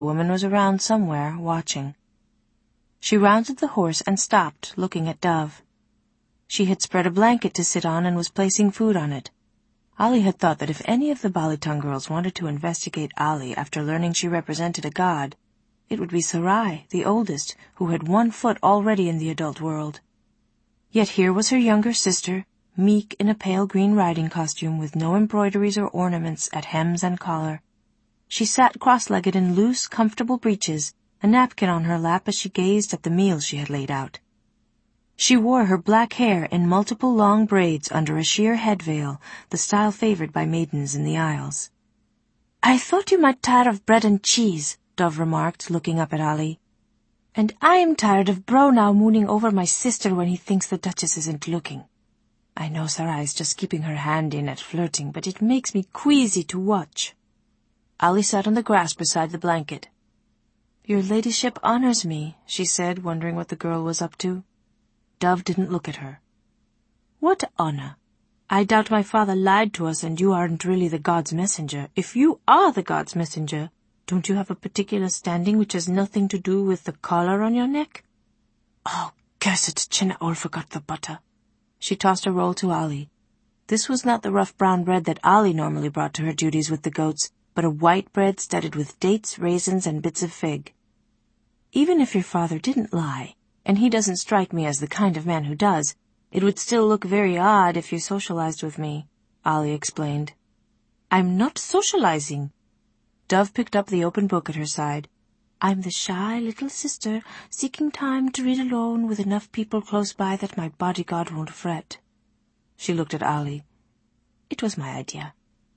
The woman was around somewhere, watching. She rounded the horse and stopped, looking at Dove. She had spread a blanket to sit on and was placing food on it. Ali had thought that if any of the Balitung girls wanted to investigate Ali after learning she represented a god, it would be Sarai, the oldest, who had 1 foot already in the adult world. Yet here was her younger sister, meek in a pale green riding costume with no embroideries or ornaments at hems and collar. She sat cross-legged in loose, comfortable breeches, a napkin on her lap as she gazed at the meal she had laid out. She wore her black hair in multiple long braids under a sheer head veil, the style favored by maidens in the Isles. "I thought you might tire of bread and cheese," Dove remarked, looking up at Ali. "And I'm tired of Bro now mooning over my sister when he thinks the Duchess isn't looking. I know Sarai's just keeping her hand in at flirting, but it makes me queasy to watch." Ali sat on the grass beside the blanket. "Your ladyship honors me," she said, wondering what the girl was up to. Dove didn't look at her. "What honor? I doubt my father lied to us and you aren't really the god's messenger. If you are the god's messenger, don't you have a particular standing which has nothing to do with the collar on your neck?" "Oh, cursed Chennaol forgot the butter." She tossed a roll to Ali. This was not the rough brown bread that Ali normally brought to her duties with the goats, but a white bread studded with dates, raisins, and bits of fig. "Even if your father didn't lie, and he doesn't strike me as the kind of man who does, it would still look very odd if you socialized with me," Ali explained. "I'm not socializing." Dove picked up the open book at her side. "I'm the shy little sister seeking time to read alone with enough people close by that my bodyguard won't fret." She looked at Ali. "It was my idea."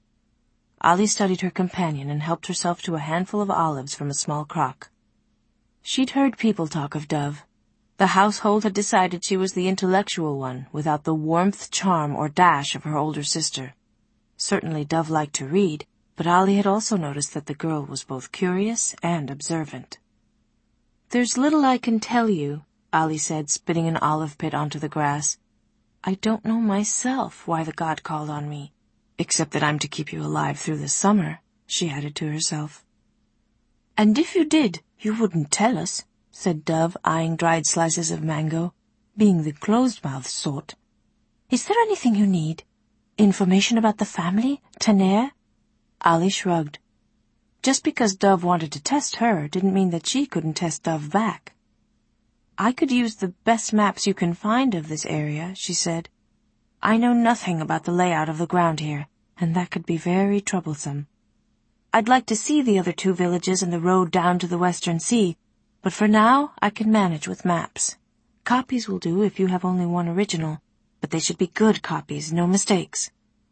Ali studied her companion and helped herself to a handful of olives from a small crock. She'd heard people talk of Dove. The household had decided she was the intellectual one, without the warmth, charm, or dash of her older sister. Certainly Dove liked to read, but Ali had also noticed that the girl was both curious and observant. "There's little I can tell you," Ali said, spitting an olive pit onto the grass. "I don't know myself why the god called on me, except that I'm to keep you alive through the summer," she added to herself. "And if you did, you wouldn't tell us," said Dove, eyeing dried slices of mango, being the closed-mouthed sort. "Is there anything you need? Information about the family? Taner?" Ali shrugged. Just because Dove wanted to test her didn't mean that she couldn't test Dove back. "I could use the best maps you can find of this area," she said. "I know nothing about the layout of the ground here, and that could be very troublesome. I'd like to see the other 2 villages and the road down to the Western Sea, but for now I can manage with maps. Copies will do if you have only one original, but they should be good copies, no mistakes."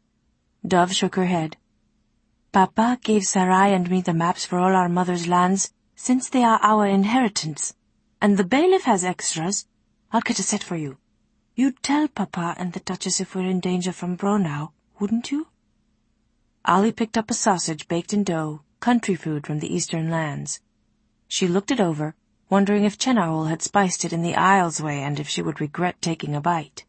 Dove shook her head. "Papa gave Sarai and me the maps for all our mother's lands, since they are our inheritance, and the bailiff has extras. I'll get a set for you. You'd tell Papa and the Duchess if we're in danger from Bro now, wouldn't you?" Ali picked up a sausage baked in dough, country food from the eastern lands. She looked it over, wondering if Chennaol had spiced it in the Isles way and if she would regret taking a bite.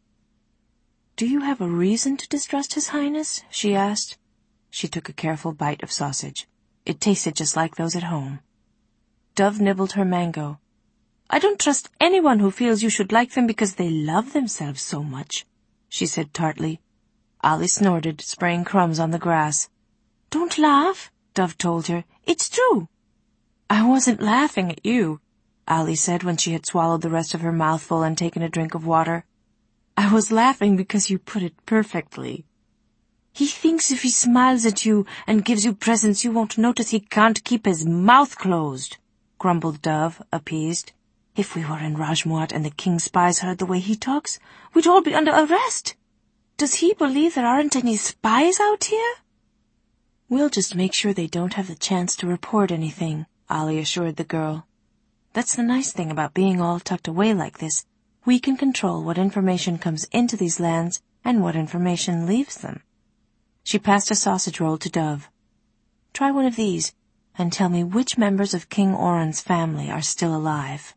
"Do you have a reason to distrust His Highness?" she asked. She took a careful bite of sausage. It tasted just like those at home. Dove nibbled her mango. "I don't trust anyone who feels you should like them because they love themselves so much," she said tartly. Ali snorted, spraying crumbs on the grass. "Don't laugh," Dove told her. "It's true." "I wasn't laughing at you," Ali said when she had swallowed the rest of her mouthful and taken a drink of water. "I was laughing because you put it perfectly." "He thinks if he smiles at you and gives you presents you won't notice he can't keep his mouth closed," grumbled Dove, appeased. "If we were in Rajmuat and the king's spies heard the way he talks, we'd all be under arrest. Does he believe there aren't any spies out here?" "We'll just make sure they don't have the chance to report anything," Ali assured the girl. "That's the nice thing about being all tucked away like this. We can control what information comes into these lands and what information leaves them." She passed a sausage roll to Dove. "Try one of these and tell me which members of King Oran's family are still alive."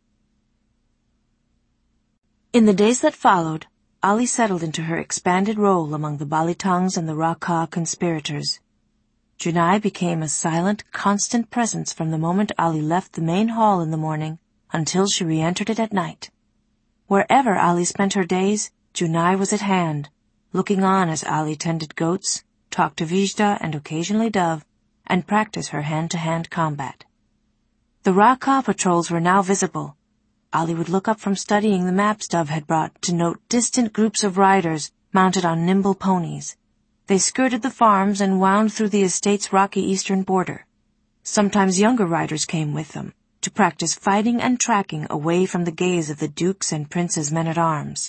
In the days that followed, Ali settled into her expanded role among the Balitongs and the Raka conspirators. Junai became a silent, constant presence from the moment Ali left the main hall in the morning until she re-entered it at night. Wherever Ali spent her days, Junai was at hand, looking on as Ali tended goats, talked to Vizhda and occasionally Dove, and practiced her hand-to-hand combat. The Raka patrols were now visible. Ali would look up from studying the maps Dove had brought to note distant groups of riders mounted on nimble ponies. They skirted the farms and wound through the estate's rocky eastern border. Sometimes younger riders came with them, to practice fighting and tracking away from the gaze of the dukes and princes' men-at-arms.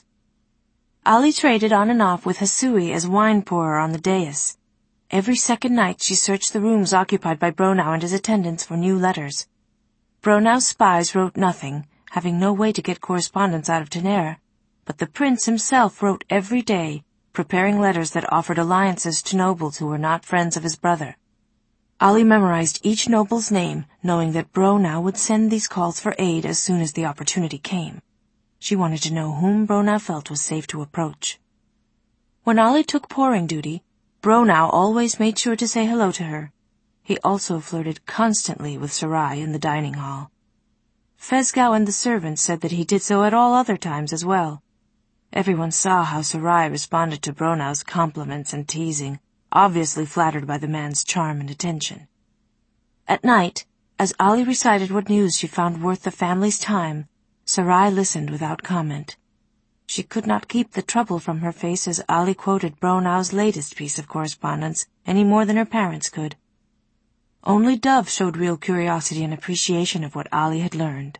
Ali traded on and off with Hasui as wine-pourer on the dais. Every second night she searched the rooms occupied by Bronau and his attendants for new letters. Bronau's spies wrote nothing, having no way to get correspondence out of Tenere, but the prince himself wrote every day, preparing letters that offered alliances to nobles who were not friends of his brother. Ali memorized each noble's name, knowing that Bronau would send these calls for aid as soon as the opportunity came. She wanted to know whom Bronau felt was safe to approach. When Ali took pouring duty, Bronau always made sure to say hello to her. He also flirted constantly with Sarai in the dining hall. Fezgau and the servants said that he did so at all other times as well. Everyone saw how Sarai responded to Bronau's compliments and teasing, obviously flattered by the man's charm and attention. At night, as Ali recited what news she found worth the family's time, Sarai listened without comment. She could not keep the trouble from her face as Ali quoted Bronau's latest piece of correspondence any more than her parents could. Only Dove showed real curiosity and appreciation of what Ali had learned.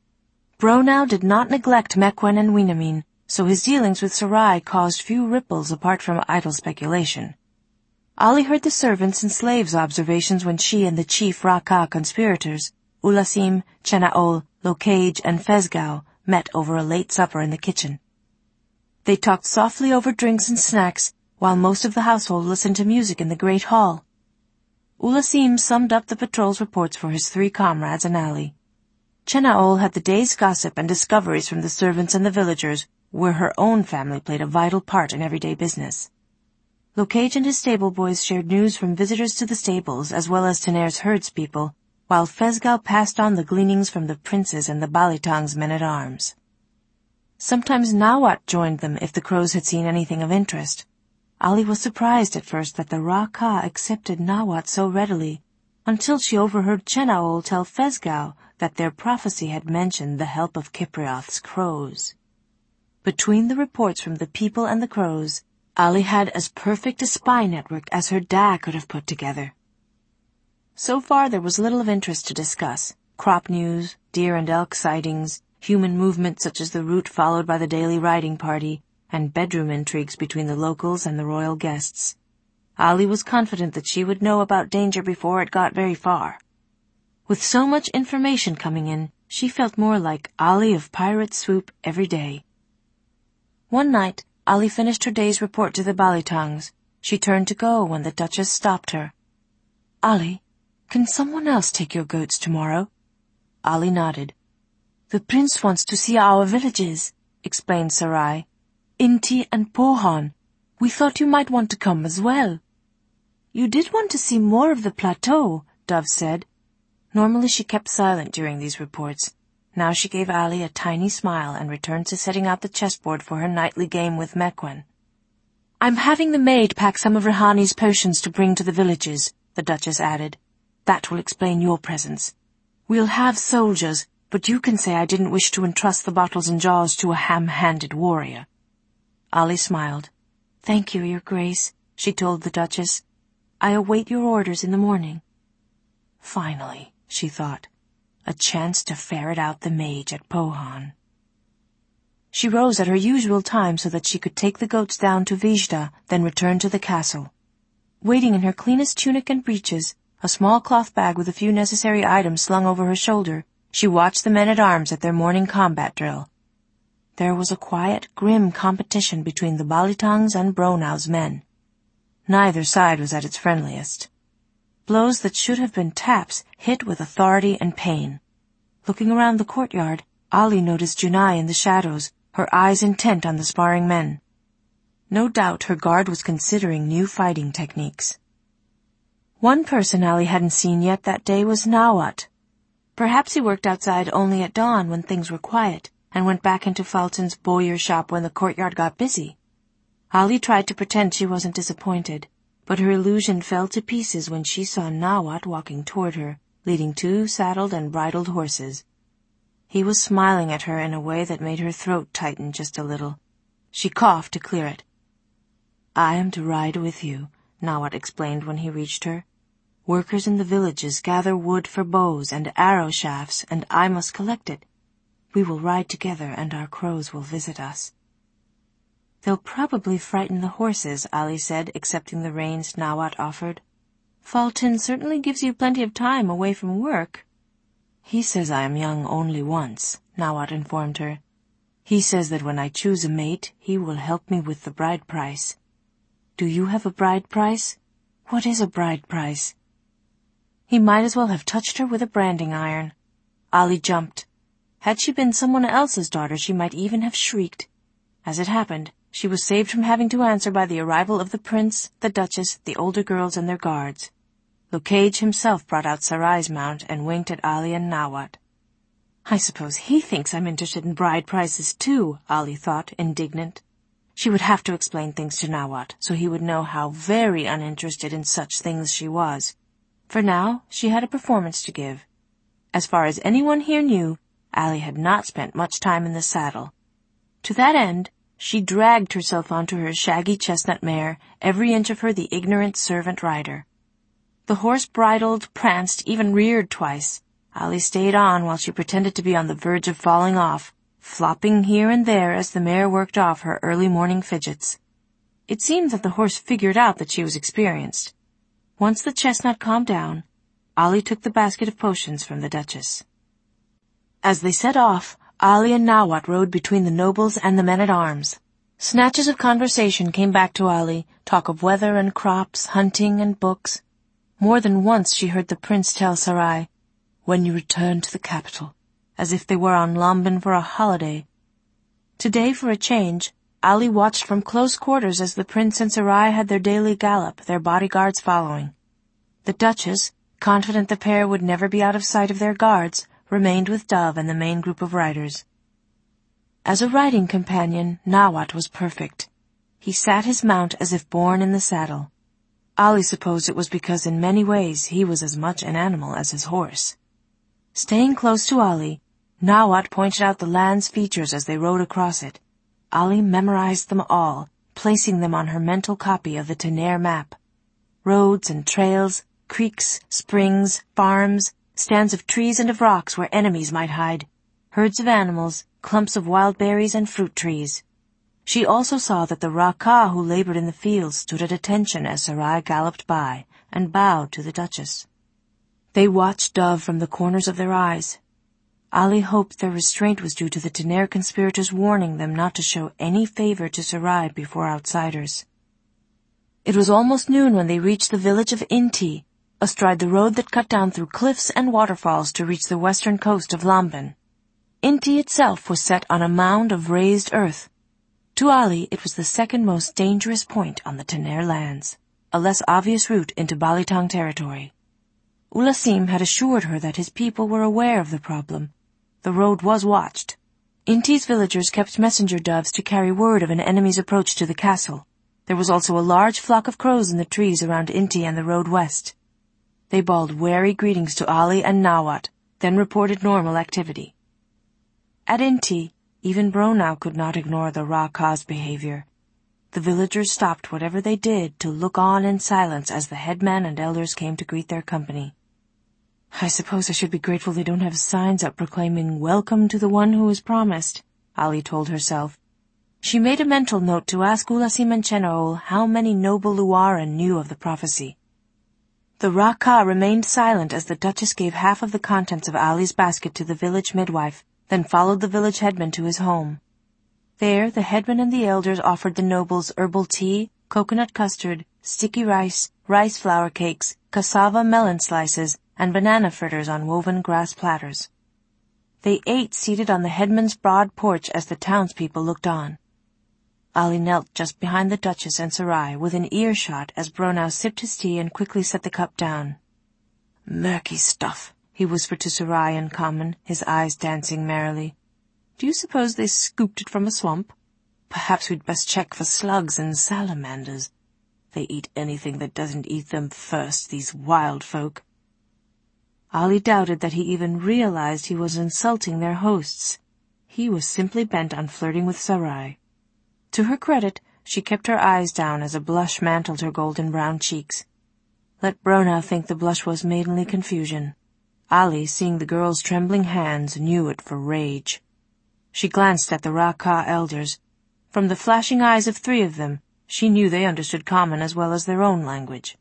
Bronau did not neglect Mequen and Winamin, so his dealings with Sarai caused few ripples apart from idle speculation. Ali heard the servants' and slaves' observations when she and the chief Raka conspirators, Ulasim, Chenaol, Locage, and Fezgau, met over a late supper in the kitchen. They talked softly over drinks and snacks, while most of the household listened to music in the great hall. Ulasim summed up the patrol's reports for his 3 comrades and Ali. Chenaol had the day's gossip and discoveries from the servants and the villagers, where her own family played a vital part in everyday business. Locage and his stable boys shared news from visitors to the stables as well as Tenere's herdspeople, while Fezgau passed on the gleanings from the princes and the Balitang's men-at-arms. Sometimes Nawat joined them if the crows had seen anything of interest. Ali was surprised at first that the Raka accepted Nawat so readily, until she overheard Chenaol tell Fezgau that their prophecy had mentioned the help of Kiprioth's crows. Between the reports from the people and the crows, Ali had as perfect a spy network as her dad could have put together. So far there was little of interest to discuss: crop news, deer and elk sightings, human movement such as the route followed by the daily riding party, and bedroom intrigues between the locals and the royal guests. Ali was confident that she would know about danger before it got very far. With so much information coming in, she felt more like Ali of Pirate Swoop every day. One night, Ali finished her day's report to the Balitangs. She turned to go when the Duchess stopped her. "Ali, can someone else take your goats tomorrow?" Ali nodded. "The prince wants to see our villages," explained Sarai. "Inti and Pohan. We thought you might want to come as well." "You did want to see more of the plateau," Dove said. Normally she kept silent during these reports. Now she gave Ali a tiny smile and returned to setting out the chessboard for her nightly game with Mequen. "I'm having the maid pack some of Rehani's potions to bring to the villages," the Duchess added. "That will explain your presence. We'll have soldiers, but you can say I didn't wish to entrust the bottles and jars to a ham-handed warrior." Ali smiled. "Thank you, Your Grace," she told the Duchess. "I await your orders in the morning." Finally, she thought, a chance to ferret out the mage at Pohan. She rose at her usual time so that she could take the goats down to Vizhda, then return to the castle. Waiting in her cleanest tunic and breeches, a small cloth bag with a few necessary items slung over her shoulder, she watched the men-at-arms at their morning combat drill. There was a quiet, grim competition between the Balitangs and Bronau's men. Neither side was at its friendliest. Blows that should have been taps hit with authority and pain. Looking around the courtyard, Ali noticed Junai in the shadows, her eyes intent on the sparring men. No doubt her guard was considering new fighting techniques. One person Ali hadn't seen yet that day was Nawat. Perhaps he worked outside only at dawn when things were quiet, and went back into Fulton's bowyer shop when the courtyard got busy. Ali tried to pretend she wasn't disappointed, but her illusion fell to pieces when she saw Nawat walking toward her, leading 2 saddled and bridled horses. He was smiling at her in a way that made her throat tighten just a little. She coughed to clear it. "I am to ride with you," Nawat explained when he reached her. "Workers in the villages gather wood for bows and arrow shafts, and I must collect it. We will ride together, and our crows will visit us." "They'll probably frighten the horses," Ali said, accepting the reins Nawat offered. "Fulton certainly gives you plenty of time away from work." "He says I am young only once," Nawat informed her. "He says that when I choose a mate, he will help me with the bride price." "Do you have a bride price? What is a bride price?" He might as well have touched her with a branding iron. Ali jumped. Had she been someone else's daughter, she might even have shrieked. As it happened, she was saved from having to answer by the arrival of the prince, the duchess, the older girls, and their guards. Lucage himself brought out Sarai's mount and winked at Ali and Nawat. "I suppose he thinks I'm interested in bride prices too," Ali thought, indignant. She would have to explain things to Nawat, so he would know how very uninterested in such things she was. For now, she had a performance to give. As far as anyone here knew, Ali had not spent much time in the saddle. To that end, she dragged herself onto her shaggy chestnut mare, every inch of her the ignorant servant rider. The horse bridled, pranced, even reared twice. Ali stayed on while she pretended to be on the verge of falling off, flopping here and there as the mare worked off her early morning fidgets. It seemed that the horse figured out that she was experienced. Once the chestnut calmed down, Ali took the basket of potions from the Duchess. As they set off, Ali and Nawat rode between the nobles and the men-at-arms. Snatches of conversation came back to Ali, talk of weather and crops, hunting and books. More than once she heard the prince tell Sarai, "When you return to the capital," as if they were on Lambin for a holiday. Today, for a change, Ali watched from close quarters as the prince and Sarai had their daily gallop, their bodyguards following. The Duchess, confident the pair would never be out of sight of their guards, remained with Dove and the main group of riders. As a riding companion, Nawat was perfect. He sat his mount as if born in the saddle. Ali supposed it was because in many ways he was as much an animal as his horse. Staying close to Ali, Nawat pointed out the land's features as they rode across it. Ali memorized them all, placing them on her mental copy of the Tenair map. Roads and trails, creeks, springs, farms, stands of trees and of rocks where enemies might hide, herds of animals, clumps of wild berries and fruit trees. She also saw that the Raka who labored in the fields stood at attention as Sarai galloped by, and bowed to the Duchess. They watched Dove from the corners of their eyes. Ali hoped their restraint was due to the Tenair conspirators warning them not to show any favor to Sarai before outsiders. It was almost noon when they reached the village of Inti, astride the road that cut down through cliffs and waterfalls to reach the western coast of Lambin. Inti itself was set on a mound of raised earth. To Ali, it was the second most dangerous point on the Tenair lands, a less obvious route into Balitang territory. Ulasim had assured her that his people were aware of the problem. The road was watched. Inti's villagers kept messenger doves to carry word of an enemy's approach to the castle. There was also a large flock of crows in the trees around Inti and the road west. They bawled wary greetings to Ali and Nawat, then reported normal activity. At Inti, even Bronau could not ignore the Raka's behavior. The villagers stopped whatever they did to look on in silence as the headman and elders came to greet their company. "I suppose I should be grateful they don't have signs up proclaiming, 'Welcome to the one who is promised,'" Ali told herself. She made a mental note to ask Ulasim and Chenoul how many noble Luaran knew of the prophecy. The Raka remained silent as the Duchess gave half of the contents of Ali's basket to the village midwife, then followed the village headman to his home. There, the headman and the elders offered the nobles herbal tea, coconut custard, sticky rice, rice flour cakes, cassava melon slices, and banana fritters on woven grass platters. They ate seated on the headman's broad porch as the townspeople looked on. Ali knelt just behind the Duchess and Sarai, within earshot as Bronow sipped his tea and quickly set the cup down. "Murky stuff," he whispered to Sarai in common, his eyes dancing merrily. "Do you suppose they scooped it from a swamp? Perhaps we'd best check for slugs and salamanders. They eat anything that doesn't eat them first, these wild folk." Ali doubted that he even realized he was insulting their hosts. He was simply bent on flirting with Sarai. To her credit, she kept her eyes down as a blush mantled her golden brown cheeks. Let Bronow think the blush was maidenly confusion. Ali, seeing the girl's trembling hands, knew it for rage. She glanced at the Ra-Ka elders. From the flashing eyes of 3 of them, she knew they understood common as well as their own language.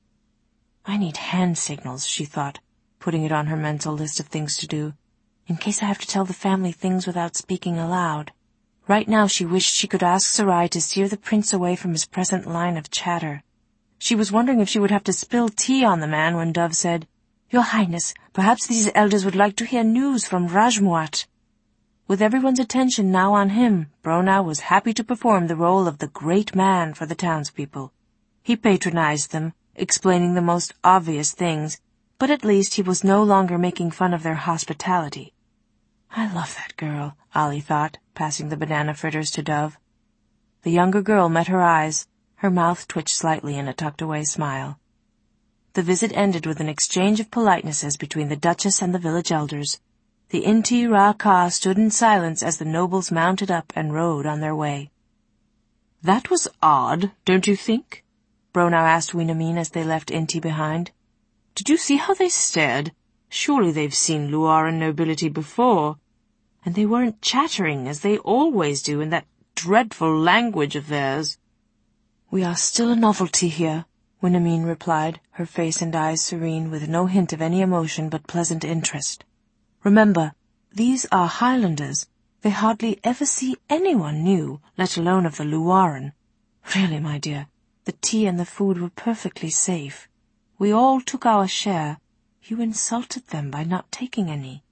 "I need hand signals," she thought, putting it on her mental list of things to do, in case I have to tell the family things without speaking aloud. Right now she wished she could ask Sarai to steer the prince away from his present line of chatter. She was wondering if she would have to spill tea on the man when Dove said, "Your Highness, perhaps these elders would like to hear news from Rajmuat." With everyone's attention now on him, Bronow was happy to perform the role of the great man for the townspeople. He patronized them, explaining the most obvious things, but at least he was no longer making fun of their hospitality. "I love that girl," Ali thought, passing the banana fritters to Dove. The younger girl met her eyes. Her mouth twitched slightly in a tucked-away smile. The visit ended with an exchange of politenesses between the Duchess and the village elders. The Inti Ra-Ka stood in silence as the nobles mounted up and rode on their way. "That was odd, don't you think?" Bronow asked Winamin as they left Inti behind. "Did you see how they stared? Surely they've seen Luaran nobility before. And they weren't chattering as they always do in that dreadful language of theirs." "We are still a novelty here," Winamin replied, her face and eyes serene with no hint of any emotion but pleasant interest. "Remember, these are Highlanders. They hardly ever see anyone new, let alone of the Luaran. Really, my dear, the tea and the food were perfectly safe. We all took our share. You insulted them by not taking any."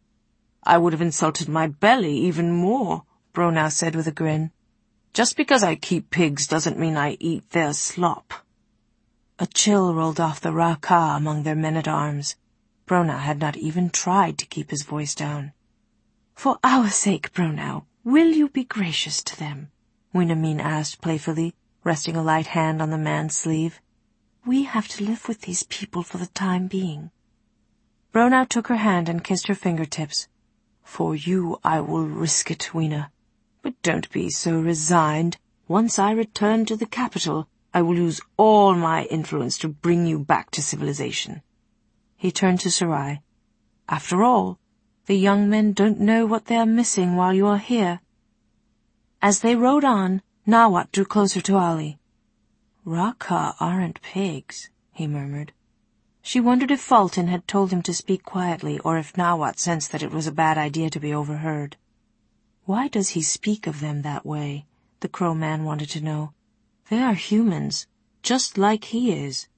"I would have insulted my belly even more," Bronow said with a grin. "Just because I keep pigs doesn't mean I eat their slop." A chill rolled off the Ra-Ka among their men-at-arms. Bronow had not even tried to keep his voice down. "For our sake, Bronow, will you be gracious to them?" Winamin asked playfully, resting a light hand on the man's sleeve. "We have to live with these people for the time being." Bronow took her hand and kissed her fingertips. "For you I will risk it, Wina. But don't be so resigned. Once I return to the capital, I will use all my influence to bring you back to civilization." He turned to Sarai. "After all, the young men don't know what they are missing while you are here." As they rode on, Nawat drew closer to Ali. "Ra-Ka aren't pigs," he murmured. She wondered if Fulton had told him to speak quietly or if Nawat sensed that it was a bad idea to be overheard. Why does he speak of them that way? The Crow man wanted to know. They are humans, just like he is.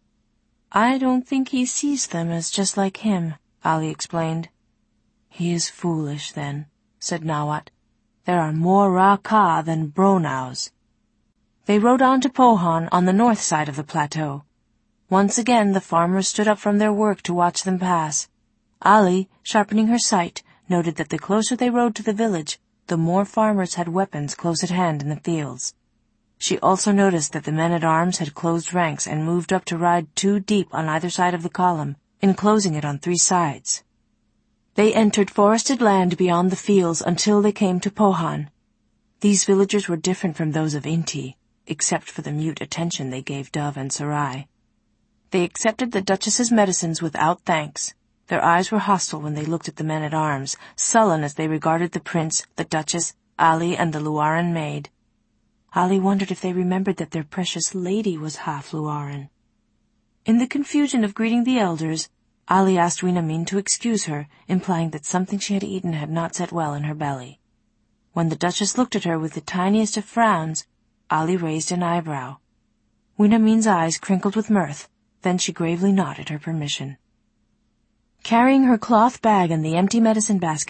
"I don't think he sees them as just like him," Ali explained. "He is foolish, then," said Nawat. "There are more Ra-Ka than Bronows." They rode on to Pohan on the north side of the plateau. Once again the farmers stood up from their work to watch them pass. Ali, sharpening her sight, noted that the closer they rode to the village, the more farmers had weapons close at hand in the fields. She also noticed that the men-at-arms had closed ranks and moved up to ride 2 deep on either side of the column, enclosing it on 3 sides. They entered forested land beyond the fields until they came to Pohan. These villagers were different from those of Inti, except for the mute attention they gave Dove and Sarai. They accepted the Duchess's medicines without thanks. Their eyes were hostile when they looked at the men-at-arms, sullen as they regarded the prince, the Duchess, Ali, and the Luaran maid. Ali wondered if they remembered that their precious lady was half Luaran. In the confusion of greeting the elders, Ali asked Winamin to excuse her, implying that something she had eaten had not set well in her belly. When the Duchess looked at her with the tiniest of frowns, Ali raised an eyebrow. Winamin's eyes crinkled with mirth, then she gravely nodded her permission. Carrying her cloth bag and the empty medicine basket,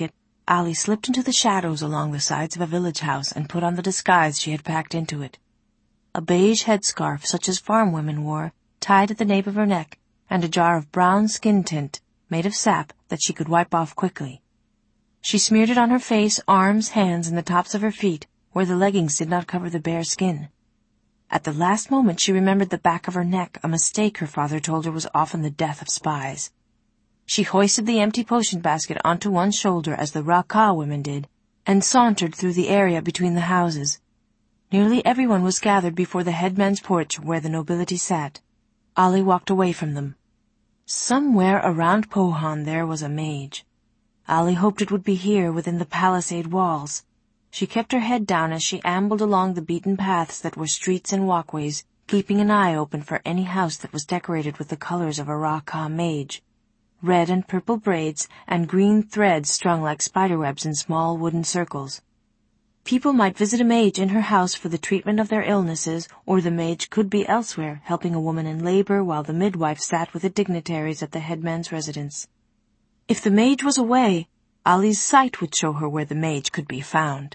Ali slipped into the shadows along the sides of a village house and put on the disguise she had packed into it. A beige headscarf such as farm women wore, tied at the nape of her neck, and a jar of brown skin tint made of sap that she could wipe off quickly. She smeared it on her face, arms, hands, and the tops of her feet, where the leggings did not cover the bare skin. At the last moment she remembered the back of her neck, a mistake her father told her was often the death of spies. She hoisted the empty potion basket onto one shoulder as the Raka women did, and sauntered through the area between the houses. Nearly everyone was gathered before the headman's porch where the nobility sat. Ali walked away from them. Somewhere around Pohon there was a mage. Ali hoped it would be here within the palisade walls. She kept her head down as she ambled along the beaten paths that were streets and walkways, keeping an eye open for any house that was decorated with the colors of a Raka mage. Red and purple braids and green threads strung like spiderwebs in small wooden circles. People might visit a mage in her house for the treatment of their illnesses, or the mage could be elsewhere, helping a woman in labor while the midwife sat with the dignitaries at the headman's residence. If the mage was away, Ali's sight would show her where the mage could be found.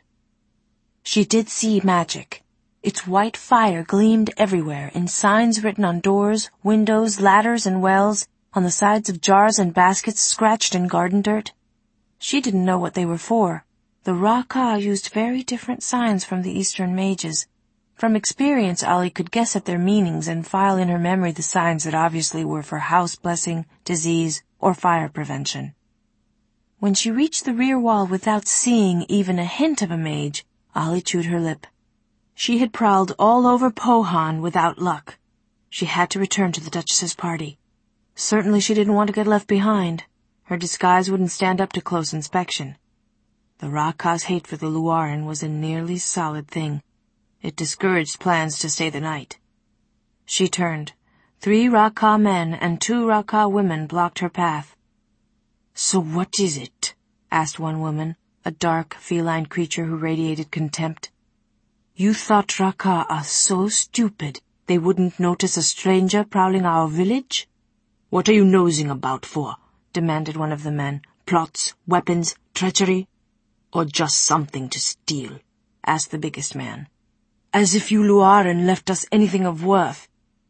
She did see magic. Its white fire gleamed everywhere, in signs written on doors, windows, ladders, and wells, on the sides of jars and baskets scratched in garden dirt. She didn't know what they were for. The Raka used very different signs from the Eastern mages. From experience, Ali could guess at their meanings and file in her memory the signs that obviously were for house blessing, disease, or fire prevention. When she reached the rear wall without seeing even a hint of a mage, Ali chewed her lip. She had prowled all over Pohon without luck. She had to return to the Duchess's party. Certainly she didn't want to get left behind. Her disguise wouldn't stand up to close inspection. The Raka's hate for the Luaran was a nearly solid thing. It discouraged plans to stay the night. She turned. 3 Raka men and 2 Raka women blocked her path. "So what is it?" asked one woman, a dark, feline creature who radiated contempt. "You thought Raka are so stupid they wouldn't notice a stranger prowling our village?" "What are you nosing about for?" demanded one of the men. "Plots, weapons, treachery? Or just something to steal?" asked the biggest man. "As if you Luaran left us anything of worth."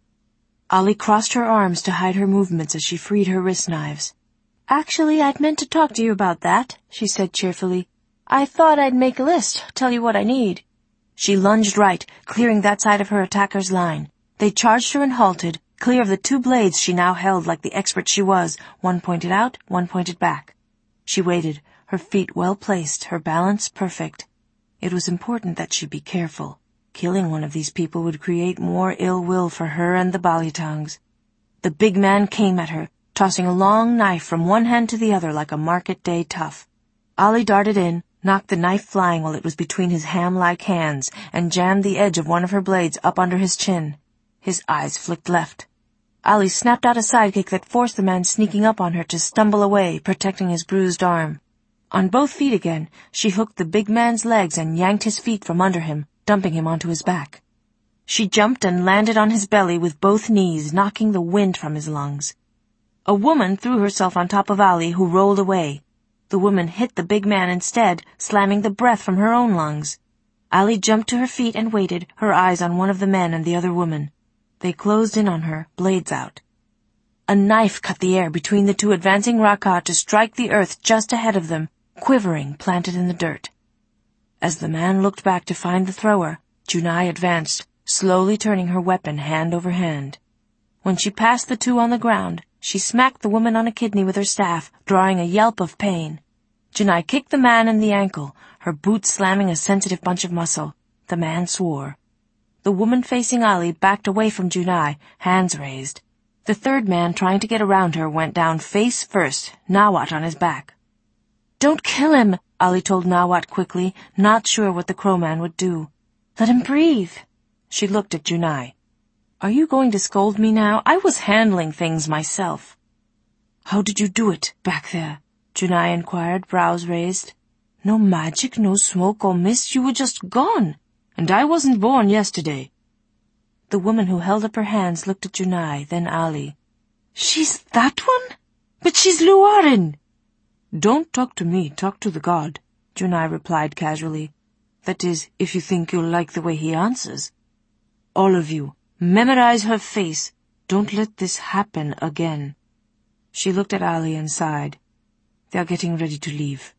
Ali crossed her arms to hide her movements as she freed her wrist knives. "Actually, I'd meant to talk to you about that," she said cheerfully. "I thought I'd make a list, tell you what I need." She lunged right, clearing that side of her attacker's line. They charged her and halted, clear of the 2 blades she now held like the expert she was, one pointed out, one pointed back. She waited, her feet well placed, her balance perfect. It was important that she be careful. Killing one of these people would create more ill will for her and the Balitongs. The big man came at her, tossing a long knife from one hand to the other like a market-day tough. Ali darted in, knocked the knife flying while it was between his ham-like hands, and jammed the edge of one of her blades up under his chin. His eyes flicked left. Ali snapped out a sidekick that forced the man sneaking up on her to stumble away, protecting his bruised arm. On both feet again, she hooked the big man's legs and yanked his feet from under him, dumping him onto his back. She jumped and landed on his belly with both knees, knocking the wind from his lungs. A woman threw herself on top of Ali, who rolled away. The woman hit the big man instead, slamming the breath from her own lungs. Ali jumped to her feet and waited, her eyes on one of the men and the other woman. They closed in on her, blades out. A knife cut the air between the 2 advancing Raka to strike the earth just ahead of them, quivering, planted in the dirt. As the man looked back to find the thrower, Junai advanced, slowly turning her weapon hand over hand. When she passed the 2 on the ground, she smacked the woman on a kidney with her staff, drawing a yelp of pain. Junai kicked the man in the ankle, her boot slamming a sensitive bunch of muscle. The man swore. The woman facing Ali backed away from Junai, hands raised. The 3rd man trying to get around her went down face first, Nawat on his back. "Don't kill him," Ali told Nawat quickly, not sure what the Crowman would do. "Let him breathe." She looked at Junai. "Are you going to scold me now? I was handling things myself." "How did you do it, back there?" Junai inquired, brows raised. "No magic, no smoke or mist, you were just gone. And I wasn't born yesterday." The woman who held up her hands looked at Junai, then Ali. "She's that one? But she's Luaran." Don't talk to me, talk to the god, Junai replied casually. That is, if you think you'll like the way he answers. All of you, memorize her face. Don't let this happen again. She looked at Ali and sighed. They are getting ready to leave.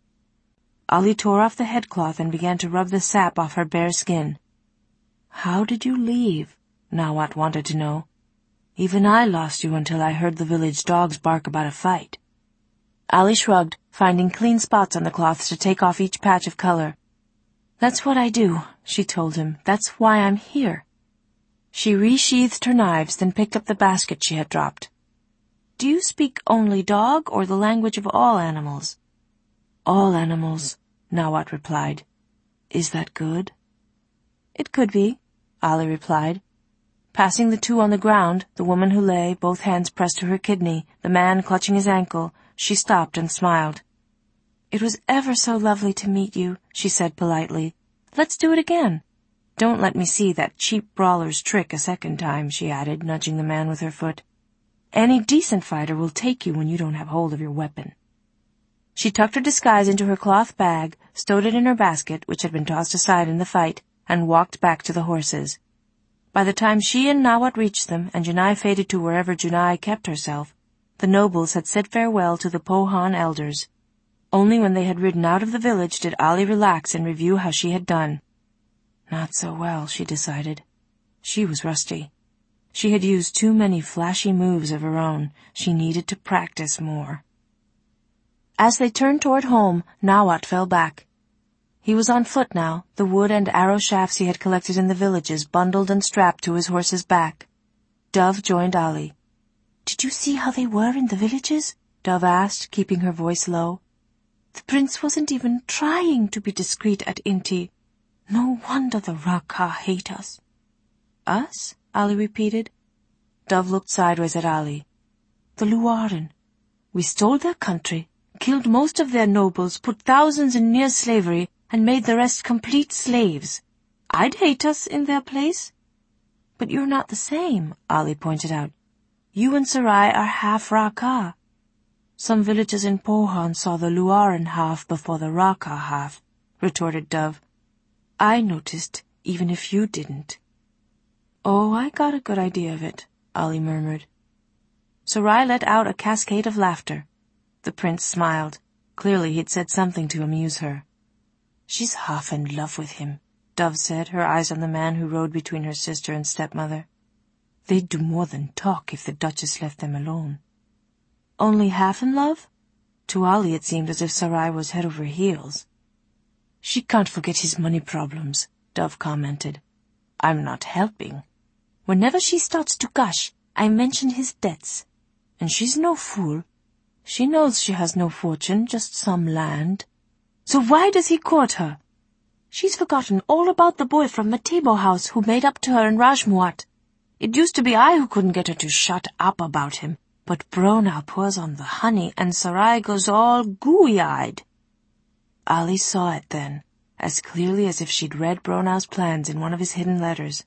Ali tore off the headcloth and began to rub the sap off her bare skin. How did you leave? Nawat wanted to know. Even I lost you until I heard the village dogs bark about a fight. Ali shrugged, finding clean spots on the cloths to take off each patch of color. That's what I do, she told him. That's why I'm here. She resheathed her knives, then picked up the basket she had dropped. Do you speak only dog or the language of all animals? All animals, Nawat replied. Is that good? It could be, Ali replied. Passing the two on the ground, the woman who lay, both hands pressed to her kidney, the man clutching his ankle, she stopped and smiled. It was ever so lovely to meet you, she said politely. Let's do it again. Don't let me see that cheap brawler's trick a second time, she added, nudging the man with her foot. Any decent fighter will take you when you don't have hold of your weapon. She tucked her disguise into her cloth bag, stowed it in her basket, which had been tossed aside in the fight, and walked back to the horses. By the time she and Nawat reached them, and Junai faded to wherever Junai kept herself, the nobles had said farewell to the Pohan elders. Only when they had ridden out of the village did Ali relax and review how she had done. Not so well, she decided. She was rusty. She had used too many flashy moves of her own. She needed to practice more. As they turned toward home, Nawat fell back. He was on foot now, the wood and arrow shafts he had collected in the villages bundled and strapped to his horse's back. Dove joined Ali. Did you see how they were in the villages? Dove asked, keeping her voice low. The prince wasn't even trying to be discreet at Inti. No wonder the Raka hate us. Us? Ali repeated. Dove looked sideways at Ali. The Luaran. We stole their country, killed most of their nobles, put thousands in near slavery, and made the rest complete slaves. I'd hate us in their place. But you're not the same, Ali pointed out. You and Sarai are half Raka. Some villages in Pohan saw the Luaran half before the Raka half, retorted Dove. I noticed, even if you didn't. Oh, I got a good idea of it, Ali murmured. Sarai let out a cascade of laughter. The prince smiled. Clearly he'd said something to amuse her. She's half in love with him, Dove said, her eyes on the man who rode between her sister and stepmother. They'd do more than talk if the Duchess left them alone. Only half in love? To Ali it seemed as if Sarai was head over heels. She can't forget his money problems, Dove commented. I'm not helping. Whenever she starts to gush, I mention his debts. And she's no fool. She knows she has no fortune, just some land. So why does he court her? She's forgotten all about the boy from Matebo House who made up to her in Rajmuat. It used to be I who couldn't get her to shut up about him, but Bronau pours on the honey and Sarai goes all gooey-eyed. Ali saw it then, as clearly as if she'd read Bronau's plans in one of his hidden letters.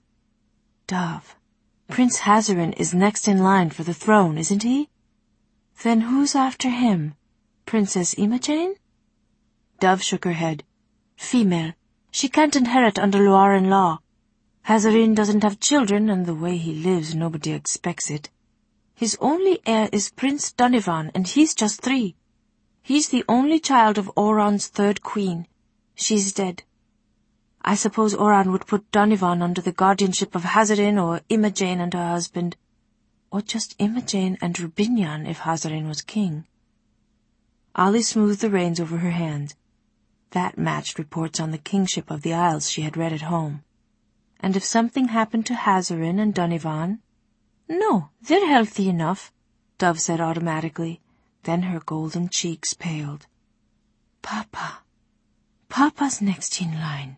Dove, Prince Hazarin is next in line for the throne, isn't he? Then who's after him? Princess Imogen? Dove shook her head. Female. She can't inherit under Luaran law. Hazarin doesn't have children, and the way he lives, nobody expects it. His only heir is Prince Dunivan, and he's just 3. He's the only child of Oran's 3rd queen. She's dead. I suppose Oran would put Dunivan under the guardianship of Hazarin or Imogen and her husband. Or just Imogen and Rubinyan if Hazarin was king. Ali smoothed the reins over her hand. That matched reports on the kingship of the Isles she had read at home. And if something happened to Hazarin and Dunivan... No, they're healthy enough, Dove said automatically. Then her golden cheeks paled. Papa. Papa's next in line.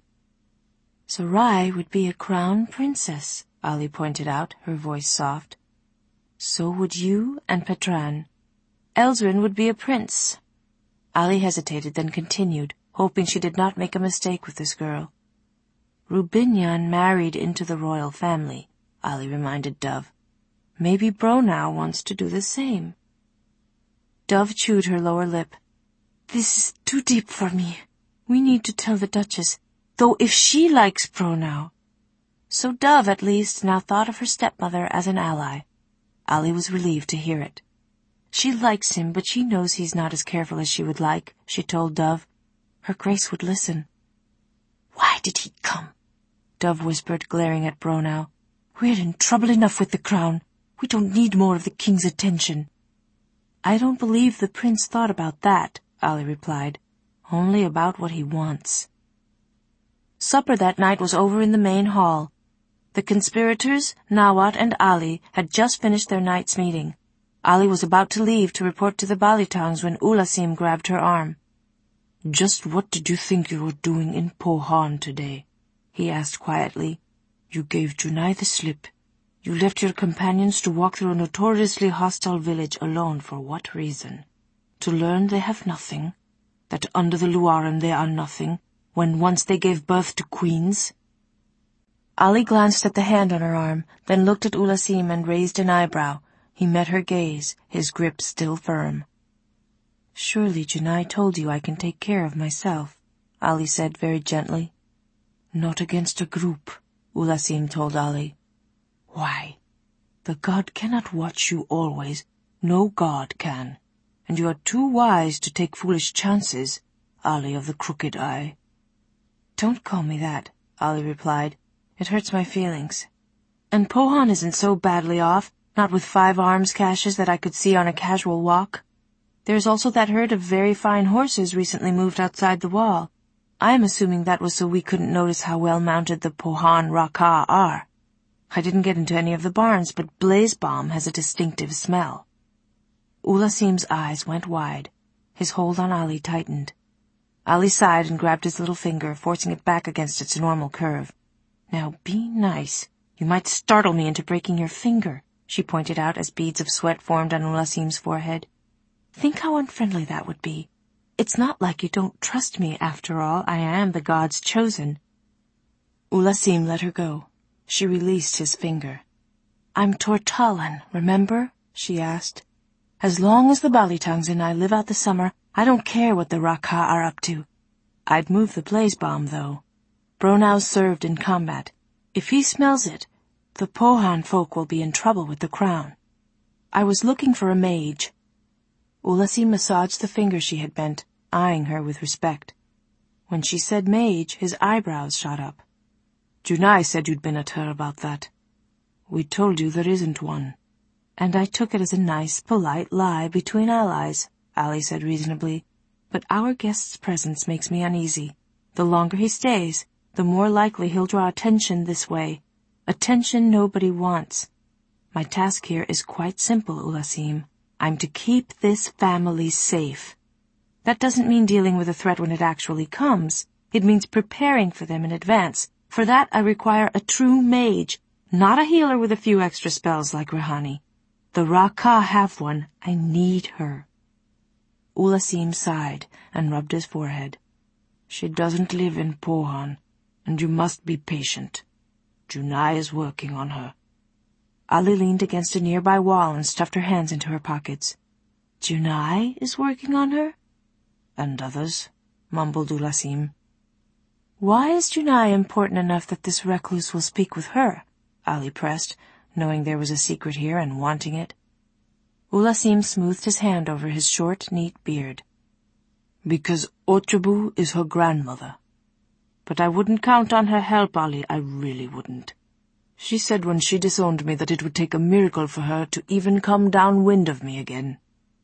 Sarai would be a crown princess, Ali pointed out, her voice soft. So would you and Petran. Elzrin would be a prince. Ali hesitated, then continued, hoping she did not make a mistake with this girl. Rubinyan married into the royal family, Ali reminded Dove. Maybe Bronau wants to do the same. Dove chewed her lower lip. This is too deep for me. We need to tell the Duchess, though if she likes Pro now. So Dove, at least, now thought of her stepmother as an ally. Ali was relieved to hear it. She likes him, but she knows he's not as careful as she would like, she told Dove. Her Grace would listen. Why did he come? Dove whispered, glaring at Bronau. We're in trouble enough with the crown. We don't need more of the king's attention. I don't believe the prince thought about that, Ali replied. Only about what he wants. Supper that night was over in the main hall. The conspirators, Nawat and Ali, had just finished their night's meeting. Ali was about to leave to report to the Balitongs when Ulasim grabbed her arm. Just what did you think you were doing in Pohan today? He asked quietly. You gave Junai the slip. You left your companions to walk through a notoriously hostile village alone for what reason? To learn they have nothing? That under the Luarim they are nothing, when once they gave birth to queens? Ali glanced at the hand on her arm, then looked at Ulasim and raised an eyebrow. He met her gaze, his grip still firm. Surely Junai told you I can take care of myself, Ali said very gently. Not against a group, Ulasim told Ali. Why? The god cannot watch you always. No god can. And you are too wise to take foolish chances, Ali of the crooked eye. Don't call me that, Ali replied. It hurts my feelings. And Pohan isn't so badly off, not with 5 arms caches that I could see on a casual walk. There's also that herd of very fine horses recently moved outside the wall. I am assuming that was so we couldn't notice how well mounted the Pohan Raka are. I didn't get into any of the barns, but Blaze Bomb has a distinctive smell. Ulasim's eyes went wide. His hold on Ali tightened. Ali sighed and grabbed his little finger, forcing it back against its normal curve. Now be nice. You might startle me into breaking your finger, she pointed out as beads of sweat formed on Ulasim's forehead. Think how unfriendly that would be. It's not like you don't trust me, after all. I am the god's chosen. Ulasim let her go. She released his finger. I'm Tortalan, remember? She asked. As long as the Balitongs and I live out the summer, I don't care what the Raka are up to. I'd move the Blaze Bomb, though. Bronau served in combat. If he smells it, the Pohan folk will be in trouble with the crown. I was looking for a mage. Ulasim massaged the finger she had bent, eyeing her with respect. When she said mage, his eyebrows shot up. Junai said you'd been at her about that. We told you there isn't one. And I took it as a nice, polite lie between allies, Ali said reasonably. But our guest's presence makes me uneasy. The longer he stays, the more likely he'll draw attention this way. Attention nobody wants. My task here is quite simple, Ulasim. I'm to keep this family safe. That doesn't mean dealing with a threat when it actually comes. It means preparing for them in advance. For that I require a true mage, not a healer with a few extra spells like Rahani. The Raka have one. I need her. Ulasim sighed and rubbed his forehead. She doesn't live in Pohan, and you must be patient. Junai is working on her. Ali leaned against a nearby wall and stuffed her hands into her pockets. Junai is working on her? And others, mumbled Ulasim. Why is Junai important enough that this recluse will speak with her? Ali pressed, knowing there was a secret here and wanting it. Ulasim smoothed his hand over his short, neat beard. Because Ochabu is her grandmother. But I wouldn't count on her help, Ali, I really wouldn't. She said when she disowned me that it would take a miracle for her to even come downwind of me again.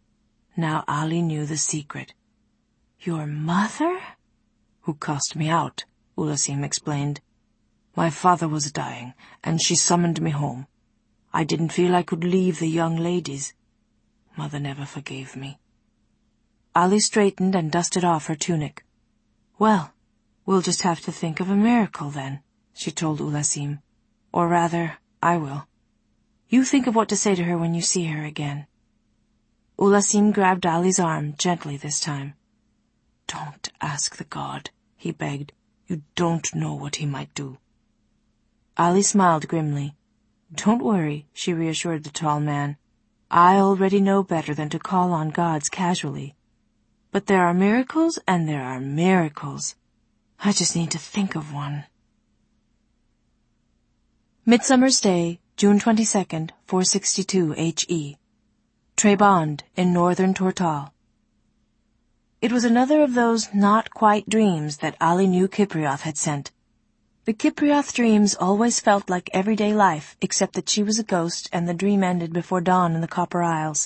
Now Ali knew the secret. Your mother? Who cast me out, Ulasim explained. My father was dying, and she summoned me home. I didn't feel I could leave the young ladies. Mother never forgave me. Ali straightened and dusted off her tunic. Well, we'll just have to think of a miracle then, she told Ulasim. Or rather, I will. You think of what to say to her when you see her again. Ulasim grabbed Ali's arm, gently this time. Don't ask the god, he begged. You don't know what he might do. Ali smiled grimly. Don't worry, she reassured the tall man. I already know better than to call on gods casually. But there are miracles and there are miracles. I just need to think of one. Midsummer's Day, June 22nd, 462 H.E. Trebond in northern Tortall. It was another of those not-quite dreams that Ali knew Kiprioth had sent. The Kiprioth dreams always felt like everyday life, except that she was a ghost and the dream ended before dawn in the Copper Isles.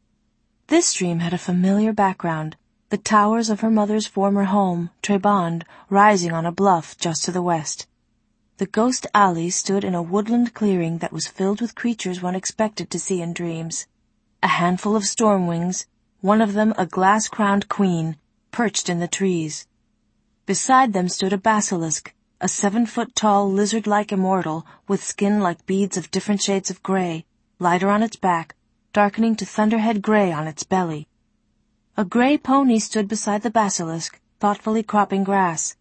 This dream had a familiar background, the towers of her mother's former home, Trebond, rising on a bluff just to the west. The ghost Ali stood in a woodland clearing that was filled with creatures one expected to see in dreams. A handful of stormwings, one of them a glass-crowned queen, perched in the trees. Beside them stood a basilisk, a 7-foot-tall lizard-like immortal with skin like beads of different shades of gray, lighter on its back, darkening to thunderhead gray on its belly. A gray pony stood beside the basilisk, thoughtfully cropping grass.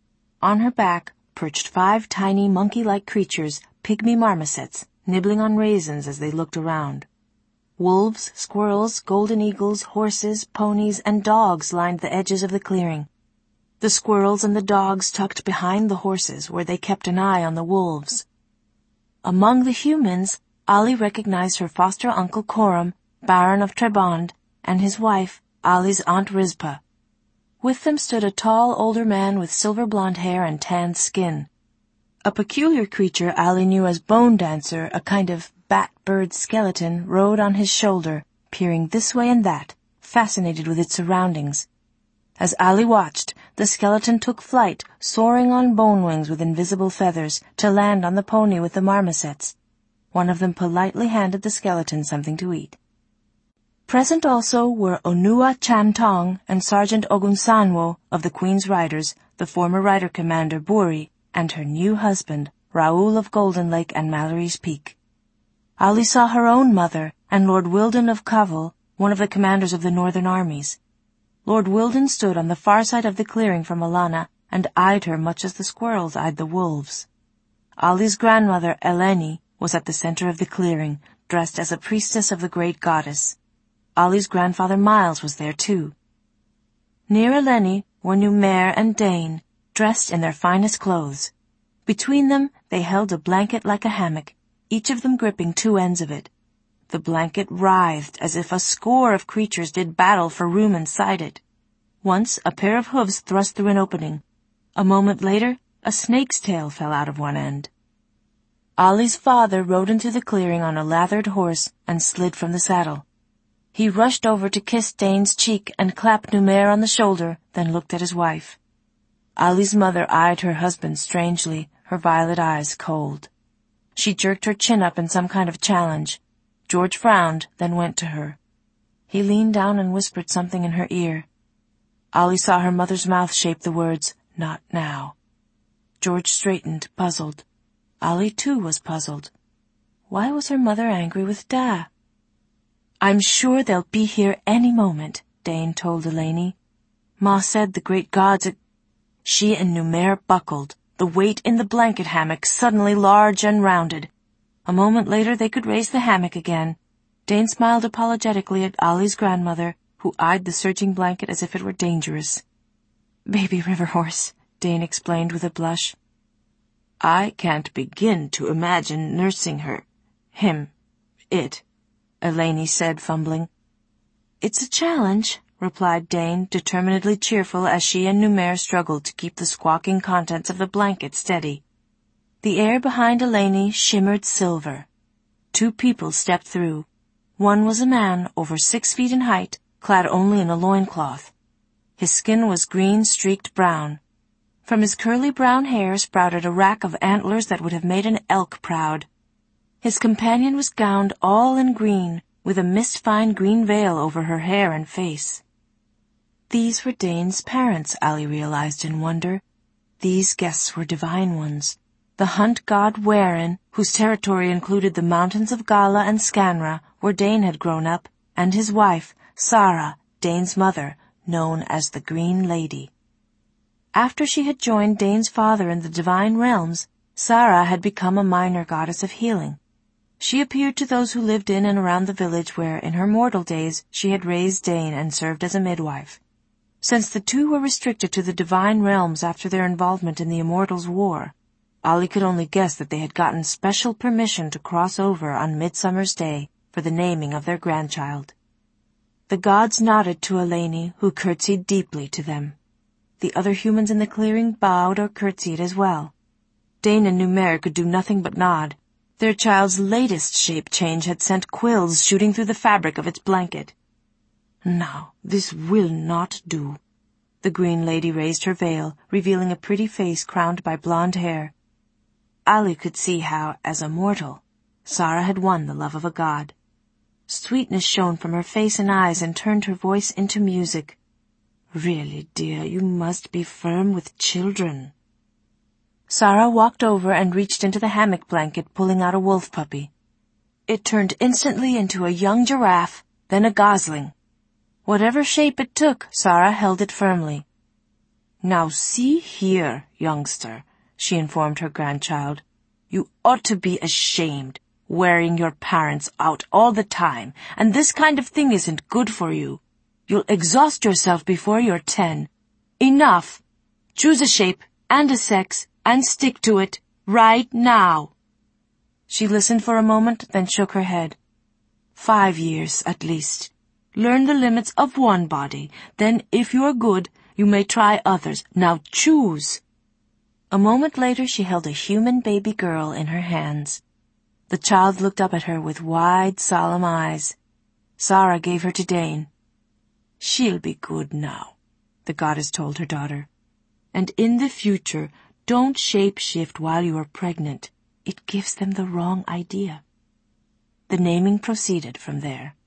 On her back perched 5 tiny monkey-like creatures, pygmy marmosets, nibbling on raisins as they looked around. Wolves, squirrels, golden eagles, horses, ponies, and dogs lined the edges of the clearing. The squirrels and the dogs tucked behind the horses where they kept an eye on the wolves. Among the humans, Ali recognized her foster uncle Coram, Baron of Trebond, and his wife, Ali's Aunt Rizpah. With them stood a tall older man with silver blonde hair and tanned skin. A peculiar creature Ali knew as Bone Dancer, a kind of bat-bird skeleton, rode on his shoulder, peering this way and that, fascinated with its surroundings. As Ali watched, the skeleton took flight, soaring on bone wings with invisible feathers, to land on the pony with the marmosets. One of them politely handed the skeleton something to eat. Present also were Onua Chamtong and Sergeant Ogunsanwo of the Queen's Riders, the former Rider Commander Buri, and her new husband, Raoul of Golden Lake and Mallory's Peak. Ali saw her own mother and Lord Wilden of Cavil, one of the commanders of the northern armies. Lord Wilden stood on the far side of the clearing from Alana and eyed her much as the squirrels eyed the wolves. Ali's grandmother, Eleni, was at the center of the clearing, dressed as a priestess of the great goddess. Ali's grandfather Miles was there too. Near Eleni were Numair and Dane, dressed in their finest clothes. Between them they held a blanket like a hammock, each of them gripping 2 ends of it. The blanket writhed as if a score of creatures did battle for room inside it. Once a pair of hooves thrust through an opening. A moment later, a snake's tail fell out of one end. Ali's father rode into the clearing on a lathered horse and slid from the saddle. He rushed over to kiss Dane's cheek and clap Numair on the shoulder, then looked at his wife. Ali's mother eyed her husband strangely, her violet eyes cold. She jerked her chin up in some kind of challenge. George frowned, then went to her. He leaned down and whispered something in her ear. Ali saw her mother's mouth shape the words, "Not now." George straightened, puzzled. Ali, too, was puzzled. Why was her mother angry with Da? "I'm sure they'll be here any moment," Dane told Eleni. Ma said the great gods had... She and Numair buckled, the weight in the blanket hammock suddenly large and rounded. A moment later they could raise the hammock again. Dane smiled apologetically at Ali's grandmother, who eyed the surging blanket as if it were dangerous. "Baby river horse," Dane explained with a blush. "I can't begin to imagine nursing her. It," Eleni said, fumbling. "It's a challenge," replied Dane, determinedly cheerful as she and Numair struggled to keep the squawking contents of the blanket steady. The air behind Eleni shimmered silver. 2 people stepped through. One was a man over 6 feet in height, clad only in a loincloth. His skin was green-streaked brown. From his curly brown hair sprouted a rack of antlers that would have made an elk proud. His companion was gowned all in green, with a mist-fine green veil over her hair and face. These were Dane's parents, Ali realized in wonder. These guests were divine ones. The hunt god Werin, whose territory included the mountains of Gala and Scanra, where Dane had grown up, and his wife, Sara, Dane's mother, known as the Green Lady. After she had joined Dane's father in the divine realms, Sara had become a minor goddess of healing. She appeared to those who lived in and around the village where, in her mortal days, she had raised Dane and served as a midwife. Since the two were restricted to the divine realms after their involvement in the Immortals' War, Ollie could only guess that they had gotten special permission to cross over on Midsummer's Day for the naming of their grandchild. The gods nodded to Eleni, who curtsied deeply to them. The other humans in the clearing bowed or curtsied as well. Dane and Numer could do nothing but nod. Their child's latest shape change had sent quills shooting through the fabric of its blanket. "Now, this will not do." The green lady raised her veil, revealing a pretty face crowned by blonde hair. Ollie could see how, as a mortal, Sarah had won the love of a god. Sweetness shone from her face and eyes and turned her voice into music. "Really, dear, you must be firm with children." Sarah walked over and reached into the hammock blanket, pulling out a wolf puppy. It turned instantly into a young giraffe, then a gosling. Whatever shape it took, Sarah held it firmly. "Now see here, youngster," she informed her grandchild. "You ought to be ashamed, wearing your parents out all the time, and this kind of thing isn't good for you. You'll exhaust yourself before you're 10. Enough! Choose a shape and a sex and stick to it right now." She listened for a moment, then shook her head. 5 years, at least. Learn the limits of one body. Then, if you're good, you may try others. Now choose. A moment later, she held a human baby girl in her hands. The child looked up at her with wide, solemn eyes. Sarah gave her to Dane. "She'll be good now," the goddess told her daughter. "And in the future, don't shape-shift while you are pregnant. It gives them the wrong idea." The naming proceeded from there.